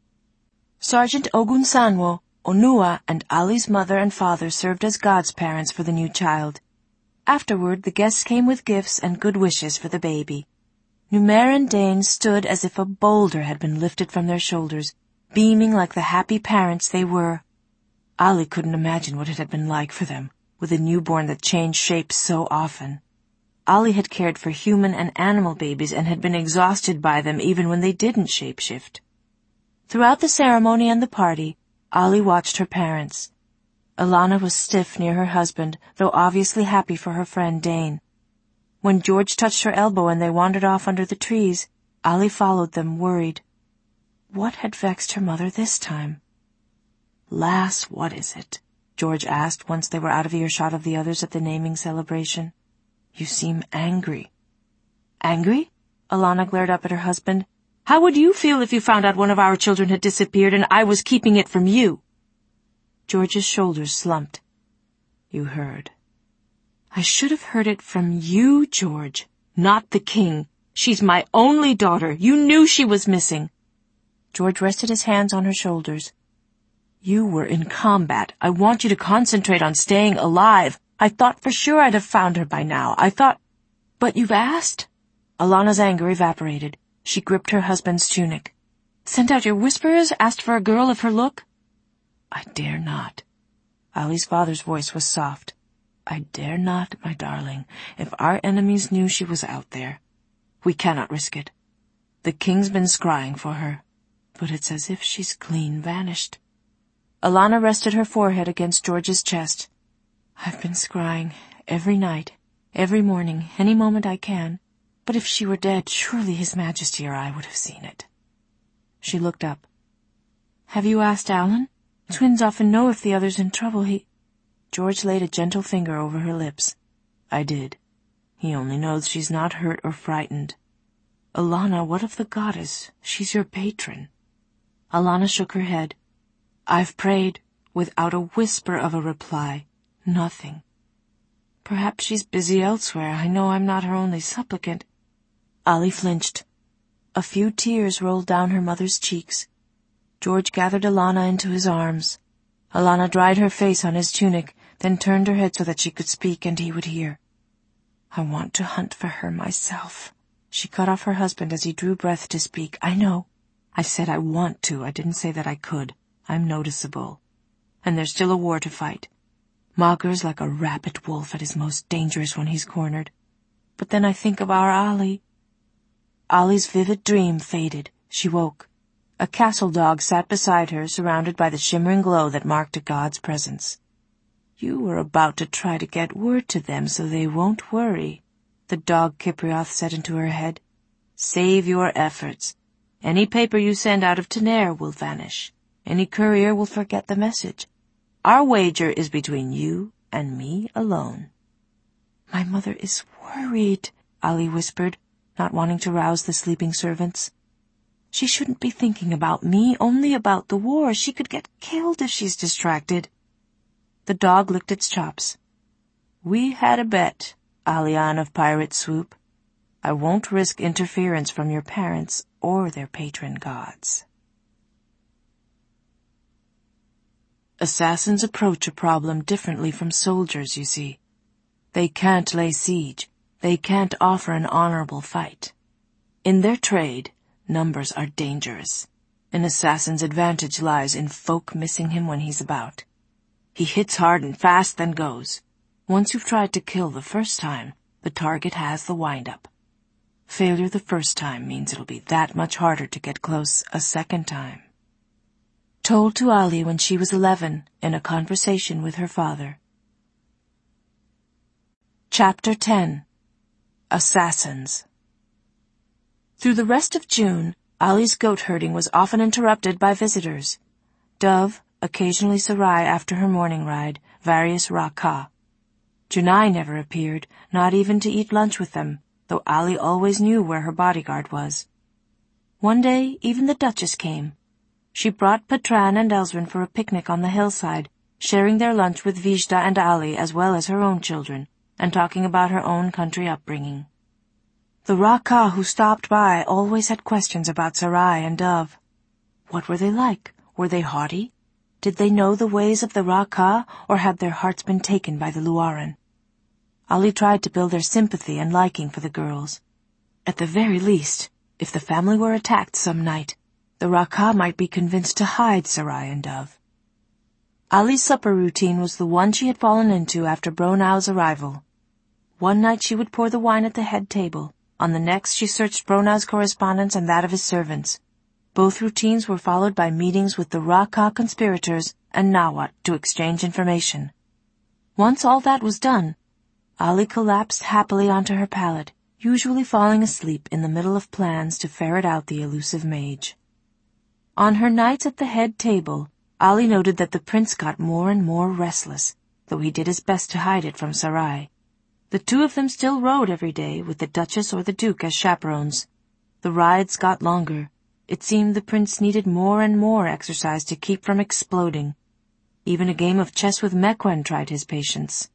Sergeant Ogunsanwo, Onua, and Ollie's mother and father served as God's parents for the new child. Afterward, the guests came with gifts and good wishes for the baby. Numer and Dane stood as if a boulder had been lifted from their shoulders, beaming like the happy parents they were. Ollie couldn't imagine what it had been like for them, with a newborn that changed shapes so often. Ollie had cared for human and animal babies and had been exhausted by them even when they didn't shapeshift. Throughout the ceremony and the party, Ollie watched her parents. Alana was stiff near her husband, though obviously happy for her friend Dane. When George touched her elbow and they wandered off under the trees, Ollie followed them, worried. What had vexed her mother this time? "Lass, what is it?" George asked once they were out of earshot of the others at the naming celebration. "You seem angry." "Angry?" Alana glared up at her husband. "How would you feel if you found out one of our children had disappeared and I was keeping it from you?" George's shoulders slumped. "You heard." "I should have heard it from you, George, not the king. She's my only daughter. You knew she was missing." George rested his hands on her shoulders. "You were in combat. I want you to concentrate on staying alive. I thought for sure I'd have found her by now. I thought—" "But you've asked?" Alana's anger evaporated. She gripped her husband's tunic. "Sent out your whisperers? Asked for a girl of her look?" "I dare not." Ollie's father's voice was soft. "I dare not, my darling. If our enemies knew she was out there. We cannot risk it. The king's been scrying for her, but it's as if she's clean vanished." Alana rested her forehead against George's chest. "I've been scrying every night, every morning, any moment I can. But if she were dead, surely His Majesty or I would have seen it." She looked up. "Have you asked Alan? Twins often know if the other's in trouble. George laid a gentle finger over her lips. "I did. He only knows she's not hurt or frightened." "Alana, what of the goddess? She's your patron." Alana shook her head. "I've prayed," without a whisper of a reply. Nothing. "Perhaps she's busy elsewhere. I know I'm not her only supplicant." Ollie flinched. A few tears rolled down her mother's cheeks. George gathered Alana into his arms. Alana dried her face on his tunic, then turned her head so that she could speak and he would hear. "I want to hunt for her myself." She cut off her husband as he drew breath to speak. "I know. I said I want to. I didn't say that I could. I'm noticeable. And there's still a war to fight. Mager's like a rabid wolf at his most dangerous when he's cornered. But then I think of our Ollie." Ollie's vivid dream faded. She woke. A castle dog sat beside her, surrounded by the shimmering glow that marked a god's presence. "You were about to try to get word to them so they won't worry," the dog Kiprioth said into her head. "Save your efforts. Any paper you send out of Tenair will vanish. Any courier will forget the message. Our wager is between you and me alone." "My mother is worried," Ali whispered, not wanting to rouse the sleeping servants. "She shouldn't be thinking about me, only about the war. She could get killed if she's distracted." The dog licked its chops. "We had a bet, Alian of Pirate Swoop. I won't risk interference from your parents or their patron gods." Assassins approach a problem differently from soldiers, you see. They can't lay siege. They can't offer an honorable fight. In their trade, numbers are dangerous. An assassin's advantage lies in folk missing him when he's about. He hits hard and fast, then goes. Once you've tried to kill the first time, the target has the wind-up. Failure the first time means it'll be that much harder to get close a second time. Told to Ali when she was 11 in a conversation with her father. Chapter 10. Assassins. Through the rest of June, Ali's goat herding was often interrupted by visitors. Dove, occasionally Sarai after her morning ride, various Rakah. Junai never appeared, not even to eat lunch with them, though Ali always knew where her bodyguard was. One day, even the Duchess came. She brought Patran and Elsrin for a picnic on the hillside, sharing their lunch with Vizda and Ali as well as her own children, and talking about her own country upbringing. The Rakah who stopped by always had questions about Sarai and Dove. What were they like? Were they haughty? Did they know the ways of the Rakah, or had their hearts been taken by the Luaran? Ali tried to build their sympathy and liking for the girls. At the very least, if the family were attacked some night, the Rakah might be convinced to hide Sarai and Dove. Ali's supper routine was the one she had fallen into after Bronow's arrival. One night she would pour the wine at the head table. On the next she searched Bronow's correspondence and that of his servants. Both routines were followed by meetings with the Rakah conspirators and Nawat to exchange information. Once all that was done, Ali collapsed happily onto her pallet, usually falling asleep in the middle of plans to ferret out the elusive mage. On her nights at the head table, Ali noted that the prince got more and more restless, though he did his best to hide it from Sarai. The two of them still rode every day, with the Duchess or the Duke as chaperones. The rides got longer. It seemed the prince needed more and more exercise to keep from exploding. Even a game of chess with Mequen tried his patience.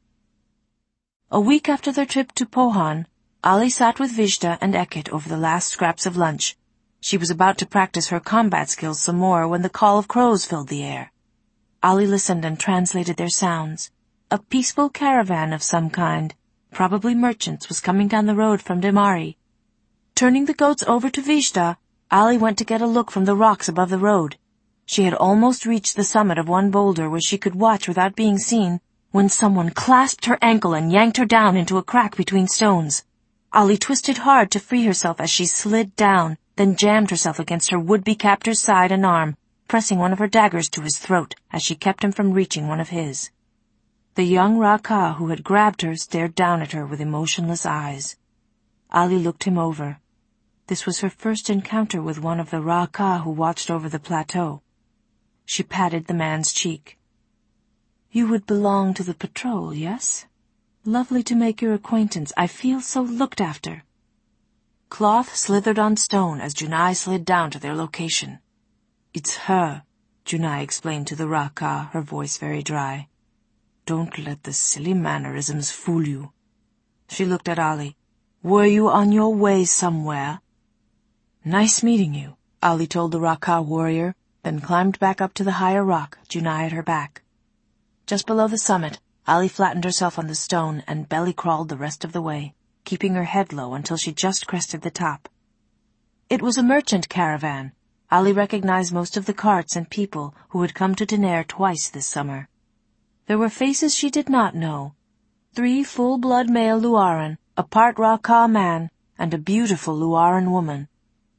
A week after their trip to Pohan, Ali sat with Vizda and Eket over the last scraps of lunch. She was about to practice her combat skills some more when the call of crows filled the air. Ali listened and translated their sounds. A peaceful caravan of some kind, probably merchants, was coming down the road from Demari. Turning the goats over to Vizda, Ali went to get a look from the rocks above the road. She had almost reached the summit of one boulder where she could watch without being seen, when someone clasped her ankle and yanked her down into a crack between stones. Ali twisted hard to free herself as she slid down, then jammed herself against her would-be captor's side and arm, pressing one of her daggers to his throat as she kept him from reaching one of his. The young Rakah who had grabbed her stared down at her with emotionless eyes. Ali looked him over. This was her first encounter with one of the Rakah who watched over the plateau. She patted the man's cheek. "You would belong to the patrol, yes? Lovely to make your acquaintance. I feel so looked after." Cloth slithered on stone as Junai slid down to their location. "It's her," Junai explained to the Rakah, her voice very dry. "Don't let the silly mannerisms fool you." She looked at Ali. "Were you on your way somewhere?" "Nice meeting you," Ali told the Rakah warrior, then climbed back up to the higher rock, Junai at her back. Just below the summit, Ali flattened herself on the stone and belly-crawled the rest of the way, keeping her head low until she just crested the top. It was a merchant caravan. Ali recognized most of the carts and people who had come to Tenair twice this summer. There were faces she did not know. 3 full-blood male Luaran, a part Rakah man, and a beautiful Luaran woman.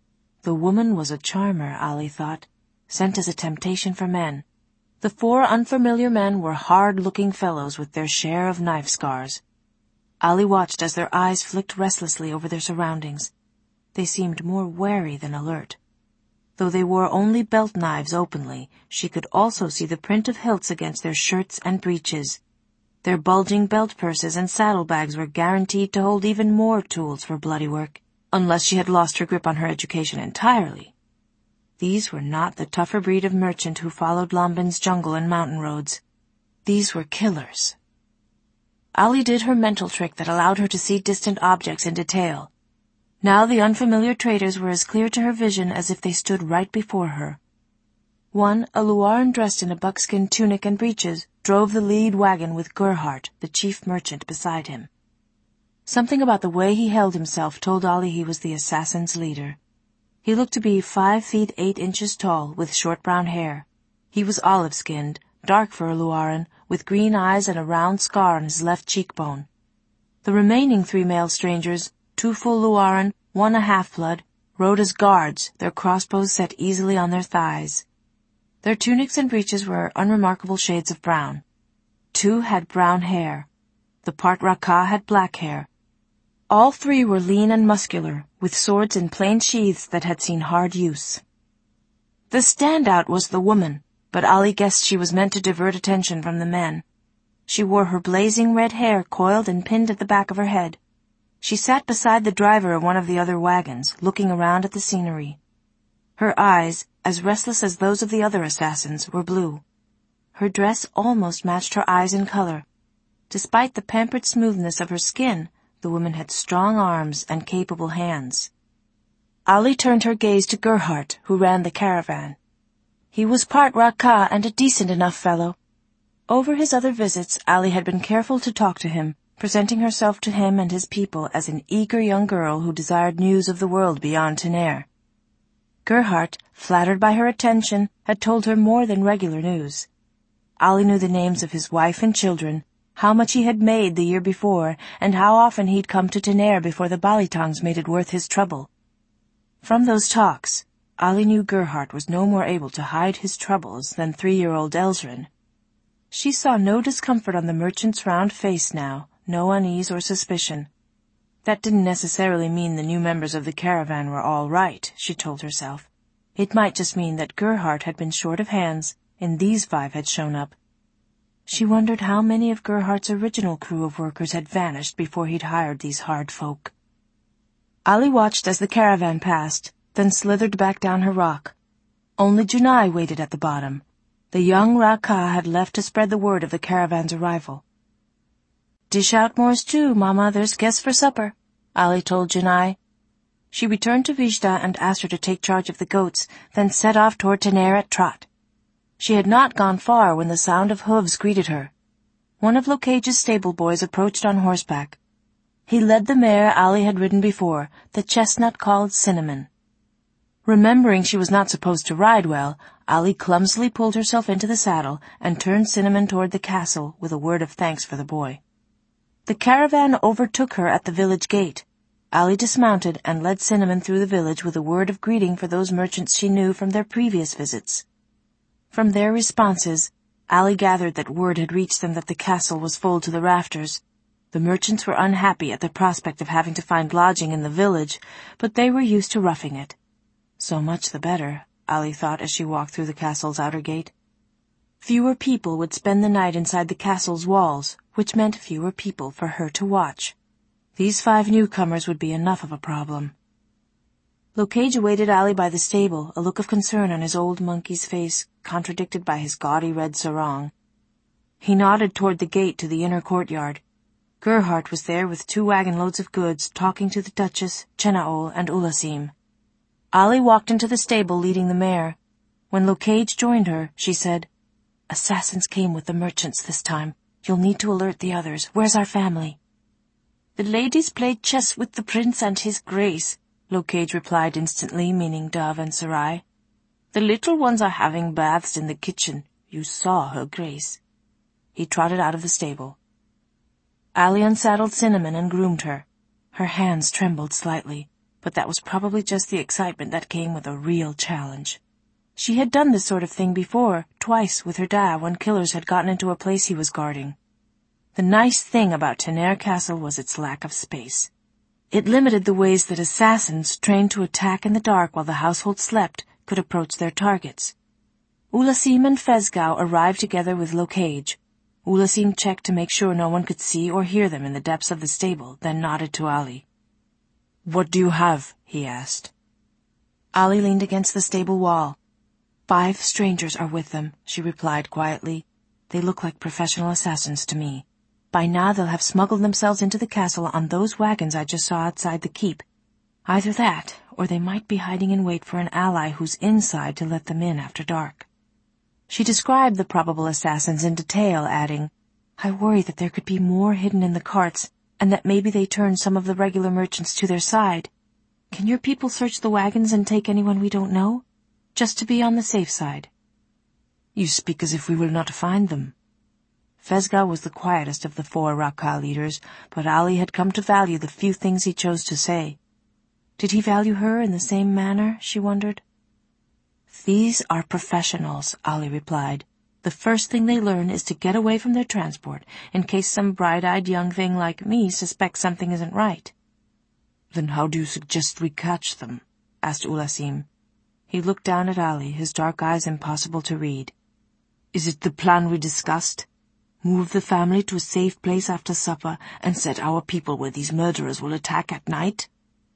The woman was a charmer, Ali thought, sent as a temptation for men. The 4 unfamiliar men were hard-looking fellows with their share of knife scars. Ali watched as their eyes flicked restlessly over their surroundings. They seemed more wary than alert. Though they wore only belt knives openly, she could also see the print of hilts against their shirts and breeches. Their bulging belt purses and saddlebags were guaranteed to hold even more tools for bloody work, unless she had lost her grip on her education entirely. These were not the tougher breed of merchant who followed Lombin's jungle and mountain roads. These were killers. Ali did her mental trick that allowed her to see distant objects in detail. Now the unfamiliar traders were as clear to her vision as if they stood right before her. One, a Luaran dressed in a buckskin tunic and breeches, drove the lead wagon with Gerhardt, the chief merchant, beside him. Something about the way he held himself told Ali he was the assassin's leader. He looked to be 5 feet 8 inches tall, with short brown hair. He was olive-skinned, dark for a Luaran, with green eyes and a round scar on his left cheekbone. The remaining 3 male strangers, 2 full Luaran, 1 a half-blood, rode as guards, their crossbows set easily on their thighs. Their tunics and breeches were unremarkable shades of brown. 2 had brown hair. The part Raka had black hair. All 3 were lean and muscular, with swords in plain sheaths that had seen hard use. The standout was the woman, but Ali guessed she was meant to divert attention from the men. She wore her blazing red hair coiled and pinned at the back of her head. She sat beside the driver of one of the other wagons, looking around at the scenery. Her eyes, as restless as those of the other assassins, were blue. Her dress almost matched her eyes in color. Despite the pampered smoothness of her skin, the woman had strong arms and capable hands. Ali turned her gaze to Gerhardt, who ran the caravan. He was part Raka and a decent enough fellow. Over his other visits, Ali had been careful to talk to him, presenting herself to him and his people as an eager young girl who desired news of the world beyond Tenair. Gerhardt, flattered by her attention, had told her more than regular news. Ali knew the names of his wife and children, how much he had made the year before, and how often he'd come to Tenair before the Balitongs made it worth his trouble. From those talks, Ali knew Gerhardt was no more able to hide his troubles than 3-year-old Elzrin. She saw no discomfort on the merchant's round face now, no unease or suspicion. That didn't necessarily mean the new members of the caravan were all right, she told herself. It might just mean that Gerhardt had been short of hands, and these 5 had shown up. She wondered how many of Gerhardt's original crew of workers had vanished before he'd hired these hard folk. Ali watched as the caravan passed, then slithered back down her rock. Only Junai waited at the bottom. The young Raka had left to spread the word of the caravan's arrival. "Dish out more stew, Mama, there's guests for supper," Ali told Junai. She returned to Vizhda and asked her to take charge of the goats, then set off toward Tenair at trot. She had not gone far when the sound of hooves greeted her. One of Locage's stable boys approached on horseback. He led the mare Ali had ridden before, the chestnut called Cinnamon. Remembering she was not supposed to ride well, Ali clumsily pulled herself into the saddle and turned Cinnamon toward the castle with a word of thanks for the boy. The caravan overtook her at the village gate. Ali dismounted and led Cinnamon through the village with a word of greeting for those merchants she knew from their previous visits. From their responses, Ali gathered that word had reached them that the castle was full to the rafters. The merchants were unhappy at the prospect of having to find lodging in the village, but they were used to roughing it. So much the better, Ali thought as she walked through the castle's outer gate. Fewer people would spend the night inside the castle's walls, which meant fewer people for her to watch. These 5 newcomers would be enough of a problem. Locage awaited Ali by the stable, a look of concern on his old monkey's face, contradicted by his gaudy red sarong. He nodded toward the gate to the inner courtyard. Gerhardt was there with 2 wagon-loads of goods, talking to the Duchess, Chenaol, and Ulasim. Ali walked into the stable leading the mare. When Locage joined her, she said, "Assassins came with the merchants this time. You'll need to alert the others. Where's our family?" "The ladies played chess with the prince and his grace," Locage replied instantly, meaning Dove and Sarai. "The little ones are having baths in the kitchen. You saw her grace." He trotted out of the stable. Ali unsaddled Cinnamon and groomed her. Her hands trembled slightly. but that was probably just the excitement that came with a real challenge. She had done this sort of thing before, twice, with her dad when killers had gotten into a place he was guarding. The nice thing about Tenair Castle was its lack of space. It limited the ways that assassins, trained to attack in the dark while the household slept, could approach their targets. Ulasim and Fezgau arrived together with Locage. Ulasim checked to make sure no one could see or hear them in the depths of the stable, then nodded to Ali. "What do you have?" he asked. Ali leaned against the stable wall. "5 strangers are with them," she replied quietly. "They look like professional assassins to me. By now they'll have smuggled themselves into the castle on those wagons I just saw outside the keep. Either that, or they might be hiding in wait for an ally who's inside to let them in after dark." She described the probable assassins in detail, adding, "I worry that there could be more hidden in the carts, and that maybe they turned some of the regular merchants to their side. Can your people search the wagons and take anyone we don't know? Just to be on the safe side." "You speak as if we will not find them." Fezgau was the quietest of the 4 Raqa leaders, but Ali had come to value the few things he chose to say. Did he value her in the same manner, she wondered? "These are professionals," Ali replied. "The first thing they learn is to get away from their transport, in case some bright-eyed young thing like me suspects something isn't right." "Then how do you suggest we catch them?" asked Ulasim. He looked down at Ali, his dark eyes impossible to read. "Is it the plan we discussed? Move the family to a safe place after supper and set our people where these murderers will attack at night?"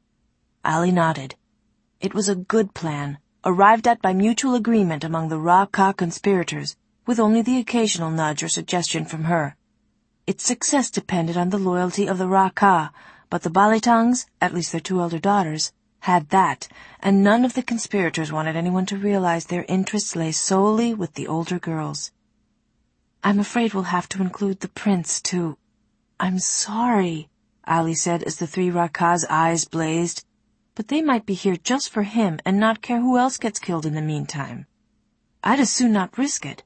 Ali nodded. It was a good plan, arrived at by mutual agreement among the Raqa conspirators, with only the occasional nudge or suggestion from her. Its success depended on the loyalty of the Raqa, but the Balitangs, at least their 2 elder daughters, had that, and none of the conspirators wanted anyone to realize their interests lay solely with the older girls. "I'm afraid we'll have to include the prince, too." "I'm sorry," Ali said as the 3 Raqa's eyes blazed. "But they might be here just for him and not care who else gets killed in the meantime. I'd as soon not risk it."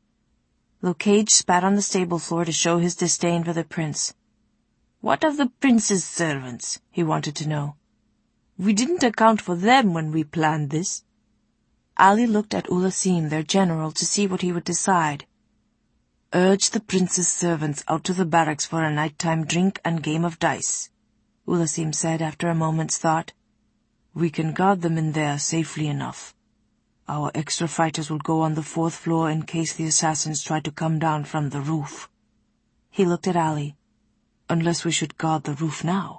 Locage spat on the stable floor to show his disdain for the prince. "What of the prince's servants?" he wanted to know. "We didn't account for them when we planned this." Ali looked at Ulasim, their general, to see what he would decide. "Urge the prince's servants out to the barracks for a nighttime drink and game of dice," Ulasim said after a moment's thought. "We can guard them in there safely enough. Our extra fighters will go on the 4th floor in case the assassins try to come down from the roof." He looked at Ali. "Unless we should guard the roof now."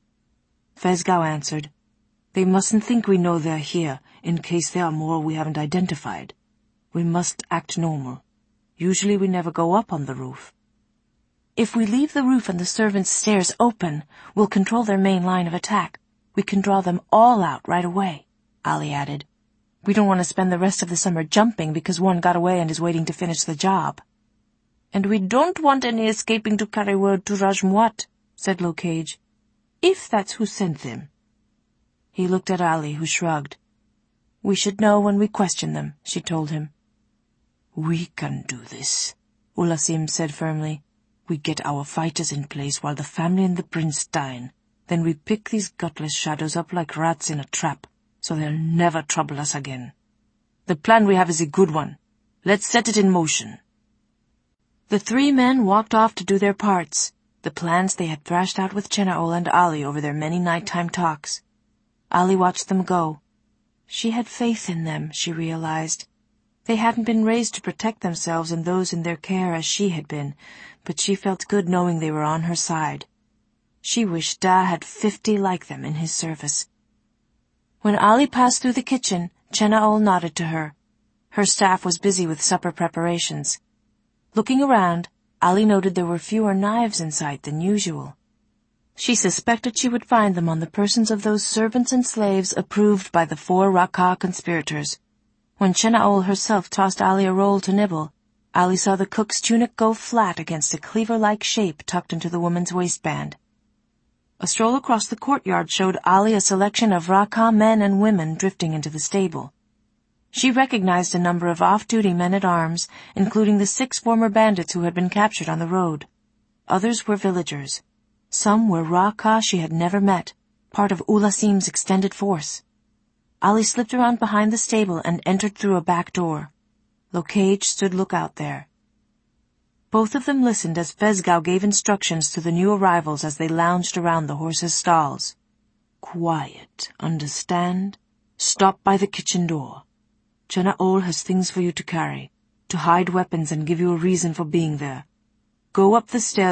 Fezgau answered, "They mustn't think we know they're here, in case there are more we haven't identified. We must act normal. Usually we never go up on the roof." "If we leave the roof and the servants' stairs open, we'll control their main line of attack. We can draw them all out right away," Ali added. "We don't want to spend the rest of the summer jumping because one got away and is waiting to finish the job." "And we don't want any escaping to carry word to Rajmuat," said Locage. "If that's who sent them." He looked at Ali, who shrugged. "We should know when we question them," she told him. "We can do this," Ulasim said firmly. "We get our fighters in place while the family and the prince dine. Then we pick these gutless shadows up like rats in a trap, so they'll never trouble us again. The plan we have is a good one. Let's set it in motion." The 3 men walked off to do their parts, the plans they had thrashed out with Chenaol and Ali over their many nighttime talks. Ali watched them go. She had faith in them, she realized. They hadn't been raised to protect themselves and those in their care as she had been, but she felt good knowing they were on her side. She wished Da had 50 like them in his service. When Ali passed through the kitchen, Chenaol nodded to her. Her staff was busy with supper preparations. Looking around, Ali noted there were fewer knives in sight than usual. She suspected she would find them on the persons of those servants and slaves approved by the 4 Raqa conspirators. When Chenaol herself tossed Ali a roll to nibble, Ali saw the cook's tunic go flat against a cleaver-like shape tucked into the woman's waistband. A stroll across the courtyard showed Ali a selection of Raqa men and women drifting into the stable. She recognized a number of off-duty men-at-arms, including the 6 former bandits who had been captured on the road. Others were villagers. Some were Raqa she had never met, part of Ulasim's extended force. Ali slipped around behind the stable and entered through a back door. Locage stood lookout there. Both of them listened as Fezgau gave instructions to the new arrivals as they lounged around the horses' stalls. "Quiet, understand? Stop by the kitchen door. Chena'ol has things for you to carry, to hide weapons and give you a reason for being there. Go up the stairs